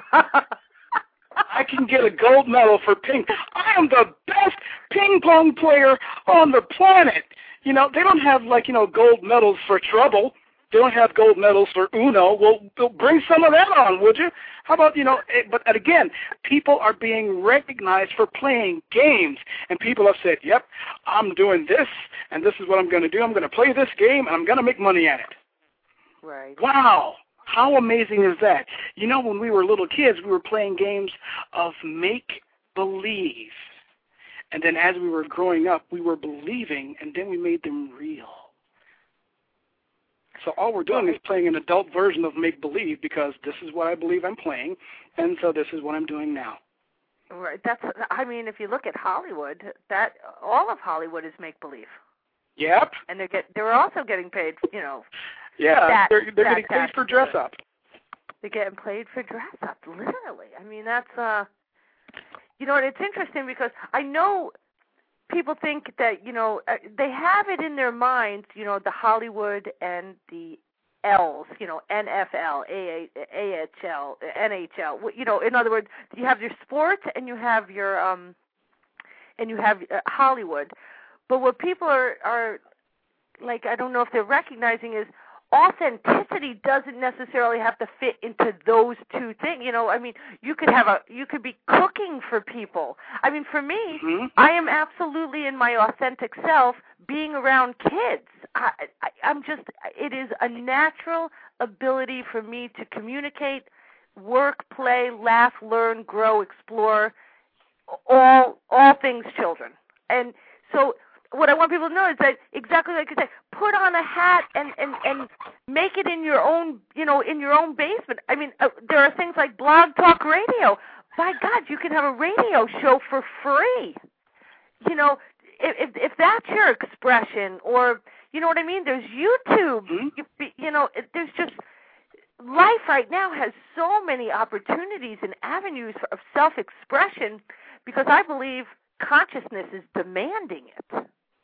I can get a gold medal for ping. I am the best ping pong player on the planet. You know, they don't have, like, you know, gold medals for trouble. They don't have gold medals for Uno. Well, well, bring some of that on, would you? How about, you know, but again, people are being recognized for playing games. And people have said, yep, I'm doing this, and this is what I'm going to do. I'm going to play this game, and I'm going to make money at it. Right. Wow. How amazing is that? You know, when we were little kids, we were playing games of make-believe. And then as we were growing up, we were believing, and then we made them real. So all we're doing is playing an adult version of make-believe because this is what I believe I'm playing, and so this is what I'm doing now. Right. That's. I mean, if you look at Hollywood, that all of Hollywood is make-believe. Yep. And they get. They're also getting paid. You know. Yeah, that, they're they're that getting paid for dress up. They're getting paid for dress up, literally. I mean, that's. uh You know, and it's interesting because I know. People think that, you know, uh, they have it in their minds, you know, the Hollywood and the L's, you know, N F L, A H L, N H L. You know, in other words, you have your sports and you have your, um, and you have uh, Hollywood. But what people are, are like I don't know if they're recognizing is authenticity doesn't necessarily have to fit into those two things. You know, I mean, you could have a, you could be cooking for people. I mean, for me, mm-hmm. I am absolutely in my authentic self being around kids. I, I, I'm just, it is a natural ability for me to communicate, work, play, laugh, learn, grow, explore, all, all things children. And so what I want people to know is that exactly like you said, put on a hat and, and, and make it in your own, you know, in your own basement. I mean, uh, there are things like Blog Talk Radio. By God, you can have a radio show for free. You know, if if that's your expression, or you know what I mean. There's YouTube. Mm-hmm. You, you know, it, there's just life right now has so many opportunities and avenues of self-expression because I believe consciousness is demanding it.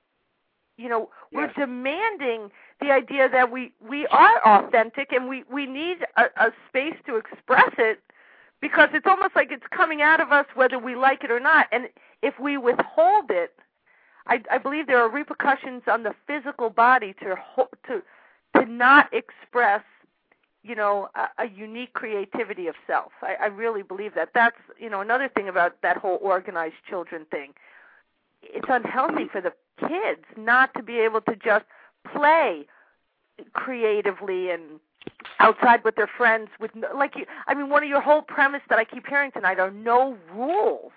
You know, we're yes. demanding the idea that we, we are authentic and we, we need a, a space to express it because it's almost like it's coming out of us whether we like it or not. And if we withhold it, I, I believe there are repercussions on the physical body to to to not express, you know, a, a unique creativity of self. I, I really believe that. That's, you know, another thing about that whole organized children thing. It's unhealthy for the kids not to be able to just play creatively and outside with their friends. With like, you, I mean, one of your whole premise that I keep hearing tonight are no rules.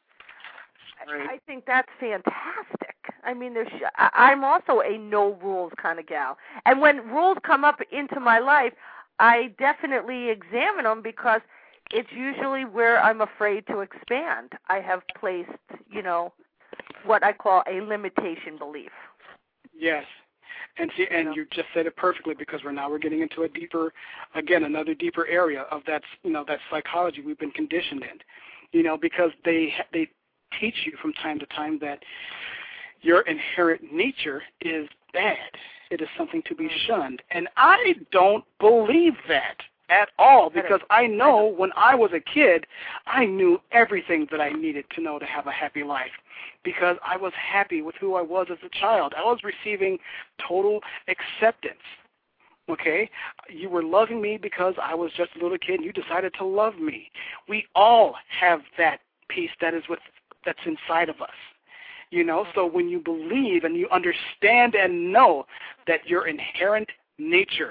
Right. I think that's fantastic. I mean, there's. I'm also a no rules kind of gal, and when rules come up into my life, I definitely examine them because it's usually where I'm afraid to expand. I have placed, you know, what I call a limitation belief. Yes. And see, and you just said it perfectly because we're now we're getting into a deeper, again, another deeper area of that, you know, that psychology we've been conditioned in, you know, because they they teach you from time to time that your inherent nature is bad. It is something to be shunned. And I don't believe that at all because I know when I was a kid, I knew everything that I needed to know to have a happy life because I was happy with who I was as a child. I was receiving total acceptance. Okay? You were loving me because I was just a little kid and you decided to love me. We all have that piece that is with that's inside of us. You know, so when you believe and you understand and know that your inherent nature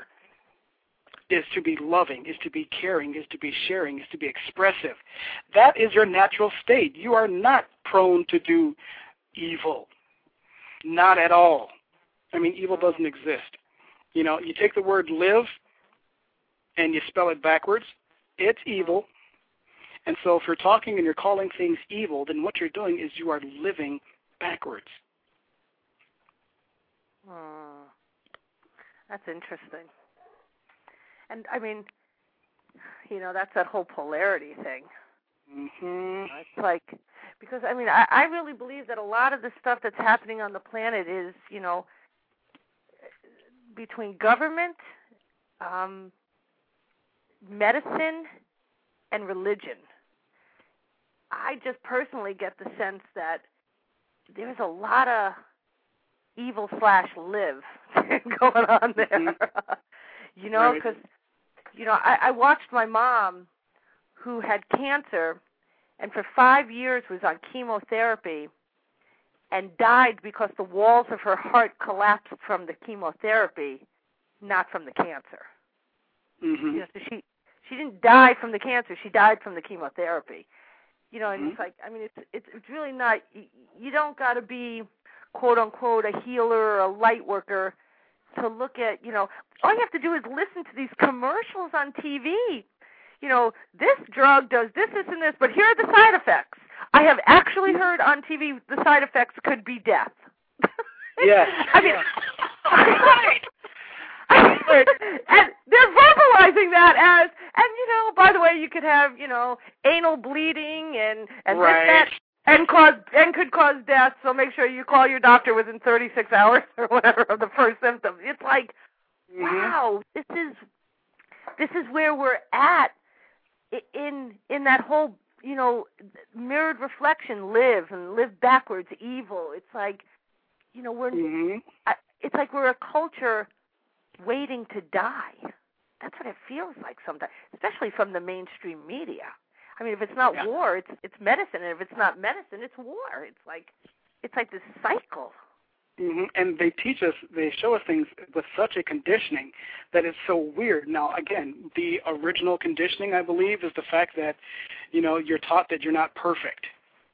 is to be loving, is to be caring, is to be sharing, is to be expressive, that is your natural state. You are not prone to do evil. Not at all. I mean, evil doesn't exist. You know, you take the word live and you spell it backwards, it's evil. And so if you're talking and you're calling things evil, then what you're doing is you are living backwards. Hmm. That's interesting. And, I mean, you know, that's that whole polarity thing. Mm-hmm. It's like, because, I mean, I, I really believe that a lot of the stuff that's happening on the planet is, you know, between government, um, medicine, and religion. I just personally get the sense that there's a lot of evil slash live going on there. Mm-hmm. You know, because, right. you know, I, I watched my mom who had cancer and for five years was on chemotherapy and died because the walls of her heart collapsed from the chemotherapy, not from the cancer. Mm-hmm. You know, so she, she didn't die from the cancer. She died from the chemotherapy. You know, and mm-hmm. it's like, I mean, it's it's it's really not, you, you don't got to be, quote, unquote, a healer or a light worker to look at, you know, all you have to do is listen to these commercials on T V. You know, this drug does this, this, and this, but here are the side effects. I have actually heard on T V the side effects could be death. Yes. I mean, right. And they're verbalizing that as, and you know, by the way, you could have, you know, anal bleeding and and right. this, that, and cause and could cause death. So make sure you call your doctor within thirty-six hours or whatever of the first symptoms. It's like, mm-hmm. wow, this is this is where we're at in in that whole, you know, mirrored reflection. Live and live backwards. Evil. It's like, you know, we're. Mm-hmm. I, it's like we're a culture waiting to die. That's what it feels like sometimes, especially from the mainstream media. I mean, if it's not yeah. war, it's it's medicine, and if it's not medicine, it's war. It's like it's like this cycle. Mm-hmm. And they teach us, they show us things with such a conditioning that is so weird. Now, again, the original conditioning, I believe, is the fact that, you know, you're taught that you're not perfect.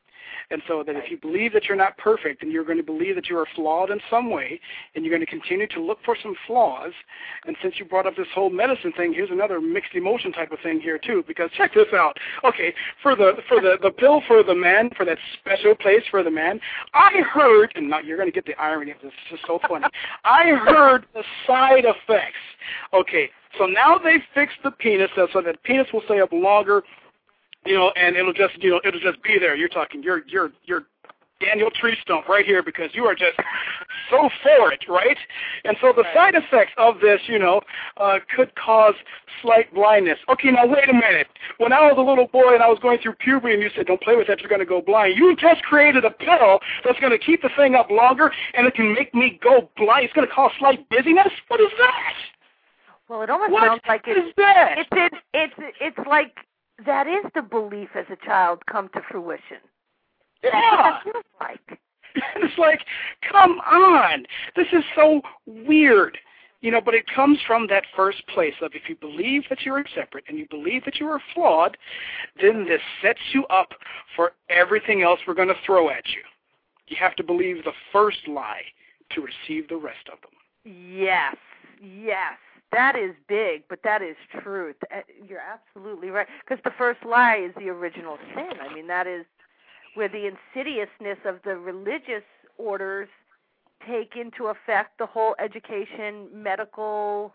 And so that if you believe that you're not perfect, and you're going to believe that you are flawed in some way, and you're going to continue to look for some flaws, and since you brought up this whole medicine thing, here's another mixed emotion type of thing here too, because check this out. Okay, for the for the, the pill for the man, for that special place for the man, I heard, and now you're going to get the irony of this, this is so funny, I heard the side effects. Okay, so now they fixed the penis so that the penis will stay up longer, you know, and it'll just, you know, it'll just be there. You're talking, you're, you're, you're Daniel Tree Stump right here because you are just so for it, right? And so the side effects of this, you know, uh, could cause slight blindness. Okay, now wait a minute. When I was a little boy and I was going through puberty and you said, don't play with that, you're going to go blind, you just created a pill that's going to keep the thing up longer and it can make me go blind. It's going to cause slight dizziness? What is that? Well, it almost what sounds like is it's, that? It's, it's, it's, it's like that is the belief as a child come to fruition. Yeah. That's what that feels like. It's like, come on. This is so weird. You know, but it comes from that first place of if you believe that you are separate and you believe that you are flawed, then this sets you up for everything else we're going to throw at you. You have to believe the first lie to receive the rest of them. Yes, yes. That is big, but that is truth. You're absolutely right. Because the first lie is the original sin. I mean, that is where the insidiousness of the religious orders take into effect the whole education, medical,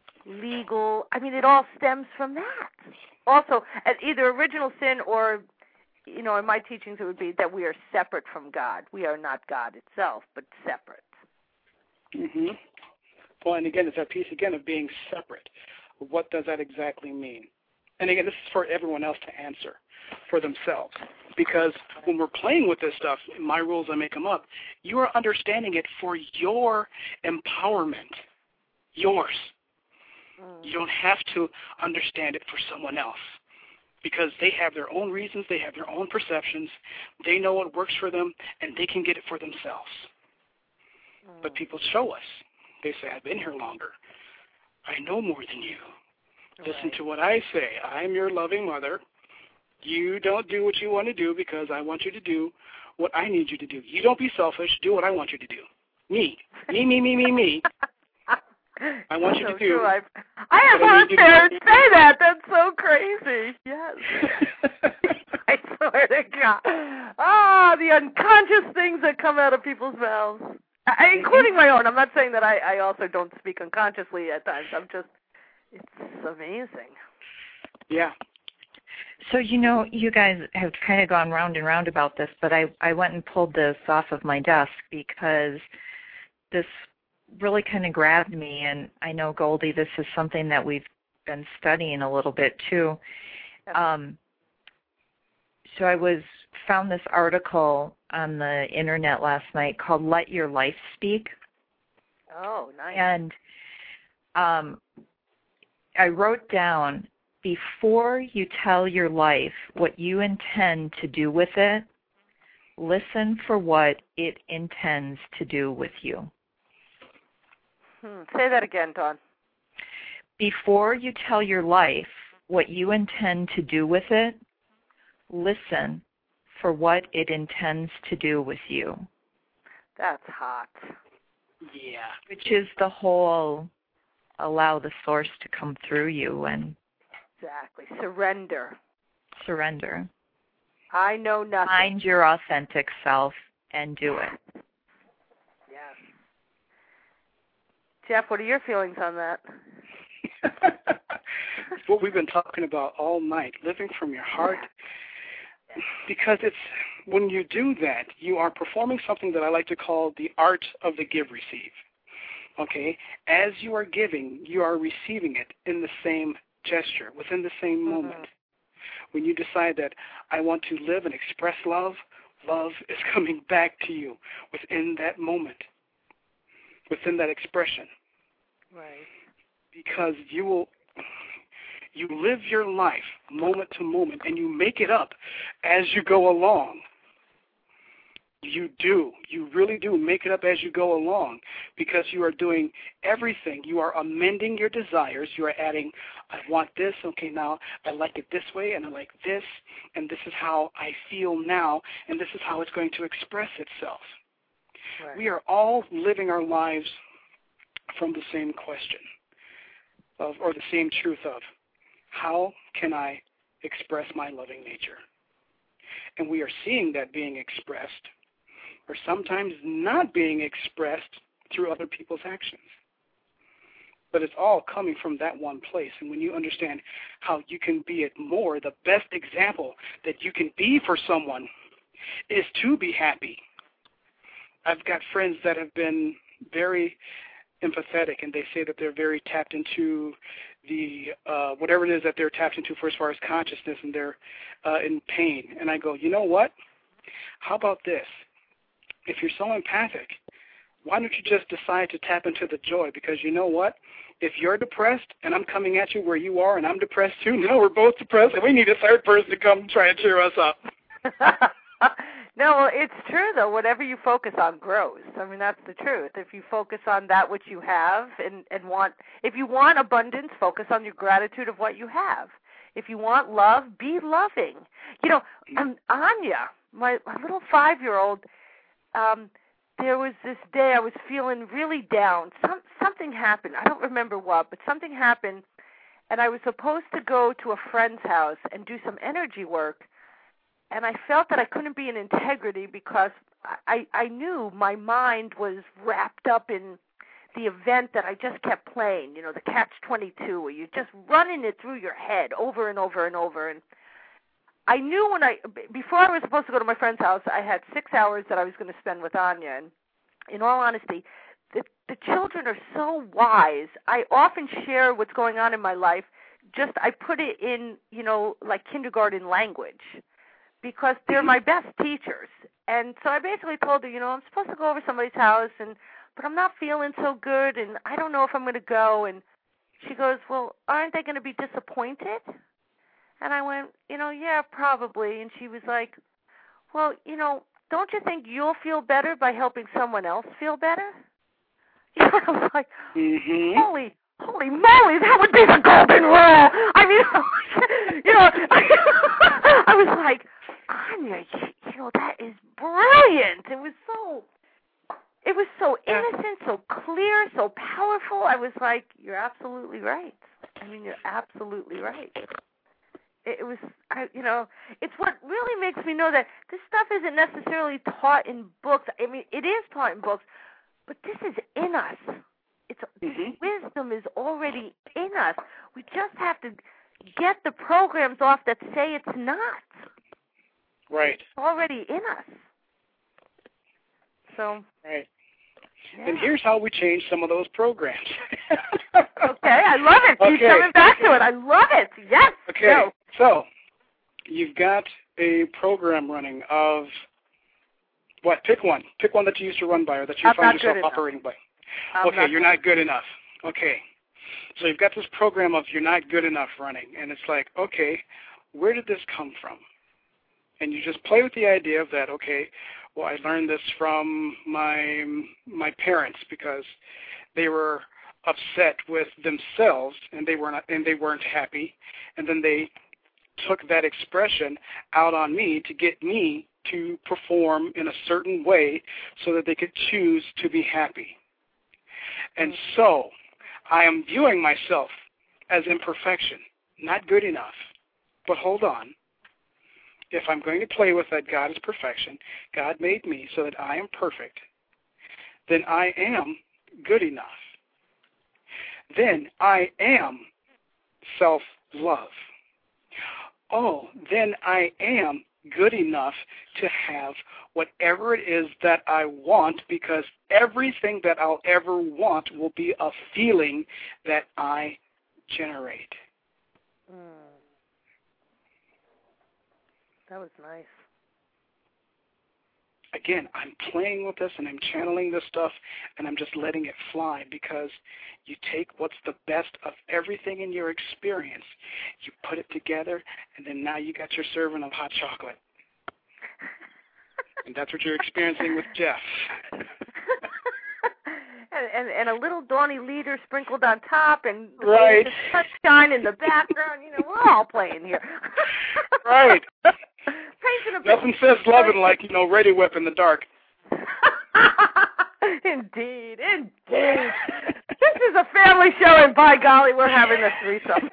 legal. I mean, it all stems from that. Also, either original sin or, you know, in my teachings it would be that we are separate from God. We are not God itself, but separate. Mm-hmm. Well, and again, it's that piece again of being separate. What does that exactly mean? And again, this is for everyone else to answer for themselves. Because when we're playing with this stuff, my rules, I make them up, you are understanding it for your empowerment, yours. Mm. You don't have to understand it for someone else. Because they have their own reasons, they have their own perceptions, they know what works for them, and they can get it for themselves. Mm. But people show us. They say, I've been here longer. I know more than you. Right. Listen to what I say. I'm your loving mother. You don't do what you want to do because I want you to do what I need you to do. You don't be selfish. Do what I want you to do. Me. Me, me, me, me, me. I want you so to do. True. I've, I have heard parents say that. That's so crazy. Yes. I swear to God. Ah, oh, the unconscious things that come out of people's mouths. I, including my own. I'm not saying that I, I also don't speak unconsciously at times. I'm just, it's amazing. Yeah. So, you know, you guys have kind of gone round and round about this, but I, I went and pulled this off of my desk because this really kind of grabbed me, and I know, Goldie, this is something that we've been studying a little bit too. Um, so I was found this article on the internet last night called Let Your Life Speak. Oh, nice. And um, I wrote down, before you tell your life what you intend to do with it, listen for what it intends to do with you. Hmm. Say that again, Dawn. Before you tell your life what you intend to do with it, listen for what it intends to do with you. That's hot. Yeah. Which is the whole allow the source to come through you and exactly. Surrender. Surrender. I know nothing. Find your authentic self and do it. Yes. Jeff, what are your feelings on that? It's what we've been talking about all night, living from your heart. Because it's when you do that, you are performing something that I like to call the art of the give-receive. Okay? As you are giving, you are receiving it in the same gesture, within the same mm-hmm. moment. When you decide that I want to live and express love, love is coming back to you within that moment. within that expression. Right. Because you will, you live your life moment to moment, and you make it up as you go along. You do. You really do make it up as you go along, because you are doing everything. You are amending your desires. You are adding, I want this. Okay, now I like it this way, and I like this, and this is how I feel now, and this is how it's going to express itself. Right. We are all living our lives from the same question, of, or the same truth of, how can I express my loving nature? And we are seeing that being expressed, or sometimes not being expressed, through other people's actions. But it's all coming from that one place. And when you understand how you can be it more, the best example that you can be for someone is to be happy. I've got friends that have been very empathetic, and they say that they're very tapped into the uh, whatever it is that they're tapped into for as far as consciousness, and they're uh, in pain. And I go, you know what? How about this? If you're so empathic, why don't you just decide to tap into the joy? Because you know what? If you're depressed and I'm coming at you where you are and I'm depressed too, no, we're both depressed, and we need a third person to come try and cheer us up. No, well, it's true, though. Whatever you focus on grows. I mean, that's the truth. If you focus on that which you have and, and want, if you want abundance, focus on your gratitude of what you have. If you want love, be loving. You know, um, Anya, my, my little five-year-old, um, there was this day I was feeling really down. Some, something happened. I don't remember what, but something happened, and I was supposed to go to a friend's house and do some energy work. And I felt that I couldn't be in integrity because I, I knew my mind was wrapped up in the event that I just kept playing, you know, the catch twenty-two, where you're just running it through your head over and over and over. And I knew when I, before I was supposed to go to my friend's house, I had six hours that I was going to spend with Anya. And in all honesty, the, the children are so wise. I often share what's going on in my life. Just I put it in, you know, like kindergarten language, because they're my best teachers. And so I basically told her, you know, I'm supposed to go over somebody's house, and but I'm not feeling so good, and I don't know if I'm going to go. And she goes, well, aren't they going to be disappointed? And I went, you know, yeah, probably. And she was like, well, you know, don't you think you'll feel better by helping someone else feel better? You know, I was like, mm-hmm. holy, holy moly, that would be the golden rule. I mean, you know, I was like, Anya, you know, that is brilliant. It was so, it was so innocent, so clear, so powerful. I was like, you're absolutely right. I mean, you're absolutely right. It, it was, I, you know, it's what really makes me know that this stuff isn't necessarily taught in books. I mean, it is taught in books, but this is in us. It's mm-hmm. Wisdom is already in us. We just have to get the programs off that say it's not. Right. It's already in us. So. Right. Yeah. And here's how we change some of those programs. Okay, I love it. Keep okay. coming back to it. I love it. Yes. Okay. Go. So you've got a program running of what? Pick one. Pick one that you used to run by, or that you I'm find not yourself good operating by. I'm okay, not you're good. not good enough. Okay. So you've got this program of you're not good enough running, and it's like, okay, where did this come from? And you just play with the idea of that, okay, well, I learned this from my my parents because they were upset with themselves and they were not, and they weren't happy, and then they took that expression out on me to get me to perform in a certain way so that they could choose to be happy. And so I am viewing myself as imperfection, not good enough. But hold on. If I'm going to play with that God is perfection, God made me so that I am perfect, then I am good enough. Then I am self-love. Oh, then I am good enough to have whatever it is that I want, because everything that I'll ever want will be a feeling that I generate. Mm. That was nice. again, I'm playing with this and I'm channeling this stuff and I'm just letting it fly, because you take what's the best of everything in your experience, you put it together, and then now you got your serving of hot chocolate. And that's what you're experiencing with Jeff. and, and and a little Donnie Leader sprinkled on top, and right. sunshine in the background. You know, we're all playing here. Right. Nothing says loving like, you know, Ready Whip in the dark. Indeed, indeed. This is a family show, and by golly, we're having a threesome.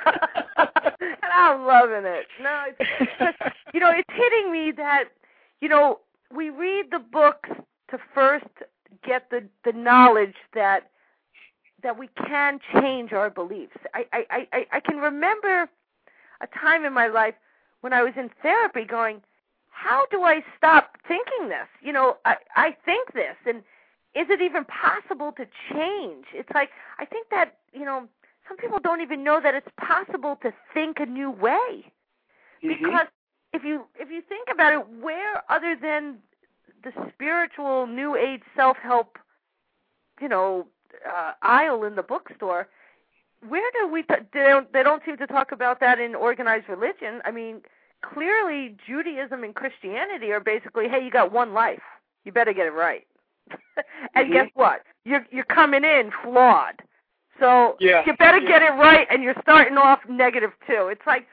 And I'm loving it. No, it's, you know, it's hitting me that, you know, we read the books to first get the, the knowledge that that we can change our beliefs. I, I, I, I can remember a time in my life when I was in therapy going, how do I stop thinking this? You know, I, I think this, and is it even possible to change? It's like, I think that, you know, some people don't even know that it's possible to think a new way. Mm-hmm. Because if you if you think about it, where other than the spiritual New Age self-help, you know, uh, aisle in the bookstore, where do we, t- they, don't, they don't seem to talk about that in organized religion. I mean, clearly Judaism and Christianity are basically, hey, you got one life. You better get it right. And mm-hmm. guess what? You're, you're coming in flawed. So yeah. you better yeah. get it right, and you're starting off negative two. It's like,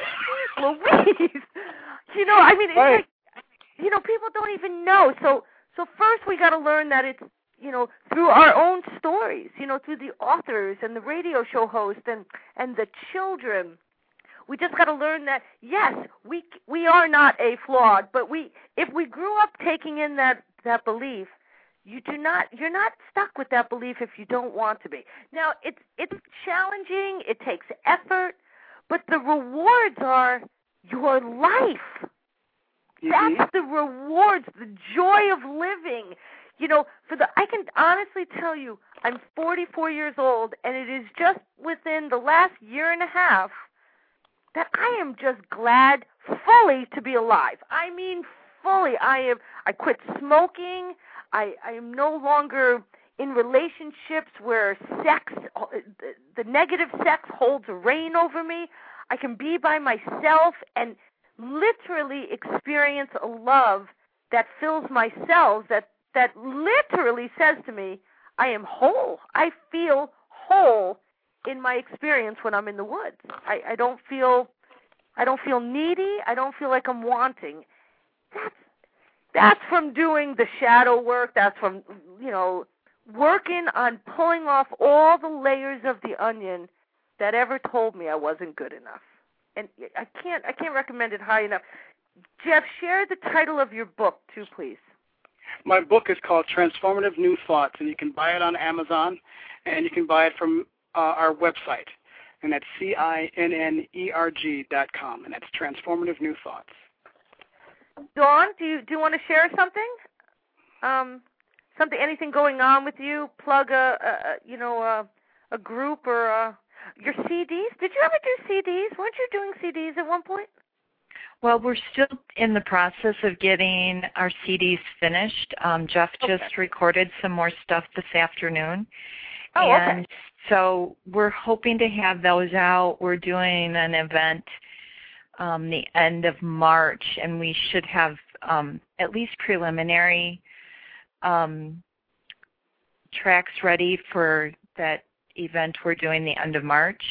Louise, you know, I mean, it's right. like, you know, people don't even know. So, so first we got to learn that it's, you know, through our own stories, you know, through the authors and the radio show host and, and the children. We just got to learn that, yes, we we are not a flawed, but we if we grew up taking in that, that belief, you do not you're not stuck with that belief if you don't want to be. Now, it's it's challenging, it takes effort, but the rewards are your life. Mm-hmm. That's the rewards, the joy of living. You know, for the I can honestly tell you, I'm forty-four years old, and it is just within the last year and a half that I am just glad fully to be alive. I mean, fully. I am. I quit smoking. I, I am no longer in relationships where sex, the, the negative sex holds a reign over me. I can be by myself and literally experience a love that fills my cells, that, that literally says to me, I am whole. I feel whole in my experience when I'm in the woods. I, I don't feel I don't feel needy. I don't feel like I'm wanting. That's that's from doing the shadow work. That's from, you know, working on pulling off all the layers of the onion that ever told me I wasn't good enough. And I can't I can't recommend it high enough. Jeff, share the title of your book too, please. My book is called Transformative New Thoughts, and you can buy it on Amazon, and you can buy it from uh, our website, and that's C I N N E R G dot com, and that's Transformative New Thoughts. Dawn, do you do you want to share something? Um, something, anything going on with you? Plug a, a you know a, a group or a, your C Ds. Did you ever do C Ds? Weren't you doing C Ds at one point? Well, we're still in the process of getting our C Ds finished. Um, Jeff okay. just recorded some more stuff this afternoon. Oh, and okay. So we're hoping to have those out. We're doing an event um, the end of March, and we should have um, at least preliminary um, tracks ready for that event we're doing the end of March.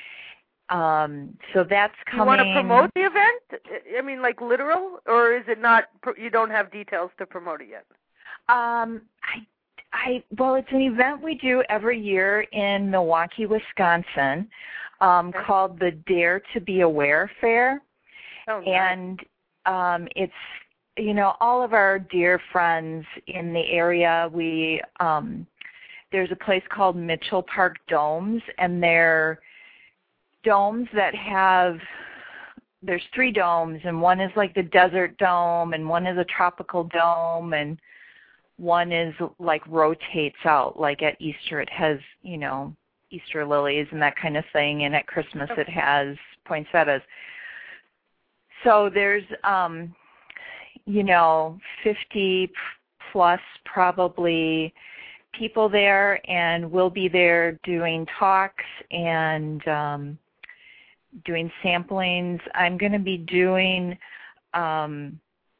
Um, so that's coming. You want to promote the event? I mean, like literal, or is it not? You don't have details to promote it yet. Um, I, I, well, it's an event we do every year in Milwaukee, Wisconsin, um, okay. called the Dare to Be Aware Fair, oh, nice. and um, it's you know all of our dear friends in the area. We um, there's a place called Mitchell Park Domes, and they're domes that have, there's three domes, and one is like the desert dome, and one is a tropical dome, and one is like rotates out, like at Easter it has, you know, Easter lilies and that kind of thing, and at Christmas it has poinsettias. So there's, um, you know, fifty plus probably people there, and we'll be there doing talks and um, doing samplings. I'm going to be doing um,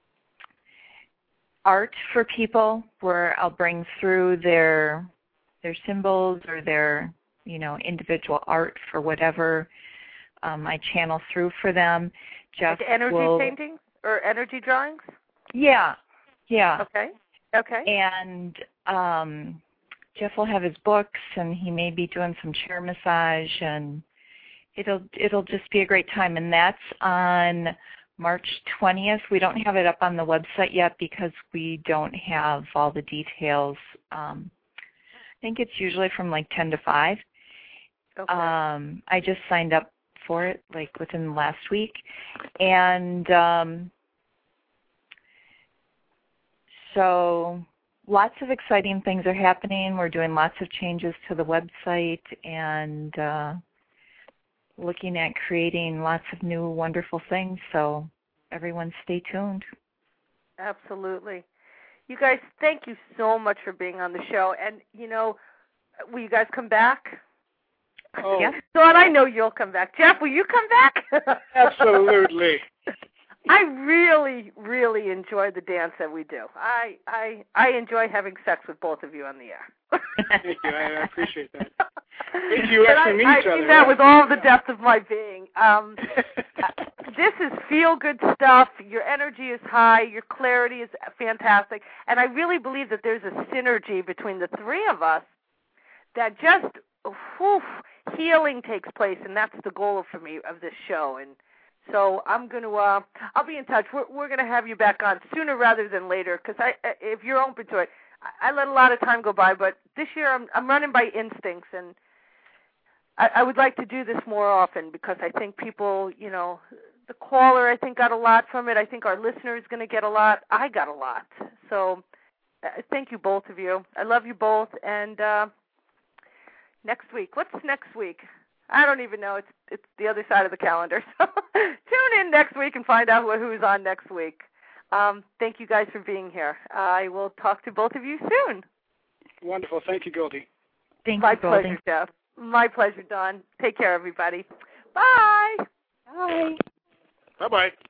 art for people where I'll bring through their their symbols or their, you know, individual art for whatever um, I channel through for them. Jeff like energy will, paintings or energy drawings? Yeah, yeah. Okay, okay. And um, Jeff will have his books, and he may be doing some chair massage, and it'll it'll just be a great time. And that's on March twentieth. We don't have it up on the website yet because we don't have all the details. Um, I think it's usually from like ten to five. Okay. Um, I just signed up for it like within the last week. And um, so lots of exciting things are happening. We're doing lots of changes to the website and uh, looking at creating lots of new wonderful things. So everyone stay tuned. Absolutely. You guys, thank you so much for being on the show. And, you know, will you guys come back? Oh. Yeah. Dawn, I know you'll come back. Jeff, will you come back? Absolutely. I really, really enjoy the dance that we do. I, I, I enjoy having sex with both of you on the air. Thank you. I, I appreciate that. Thank you. But Actually I, meet I each other. mean that with all the depth of my being. Um, this is feel-good stuff. Your energy is high. Your clarity is fantastic. And I really believe that there's a synergy between the three of us that just, whew, healing takes place, and that's the goal for me of this show. And so I'm going to, uh, I'll be in touch. We're, we're going to have you back on sooner rather than later, because I, if you're open to it, I, I let a lot of time go by, but this year I'm, I'm running by instincts, and I, I would like to do this more often because I think people, you know, the caller I think got a lot from it. I think our listener is going to get a lot. I got a lot. So uh, thank you, both of you. I love you both, and uh, next week. What's next week? I don't even know. It's it's the other side of the calendar. So tune in next week and find out who's on next week. Um, thank you guys for being here. I will talk to both of you soon. Wonderful. Thank you, Goldie. Thank My you, Goldie. pleasure, Jeff. My pleasure, Dawn. Take care, everybody. Bye. Bye. Bye-bye.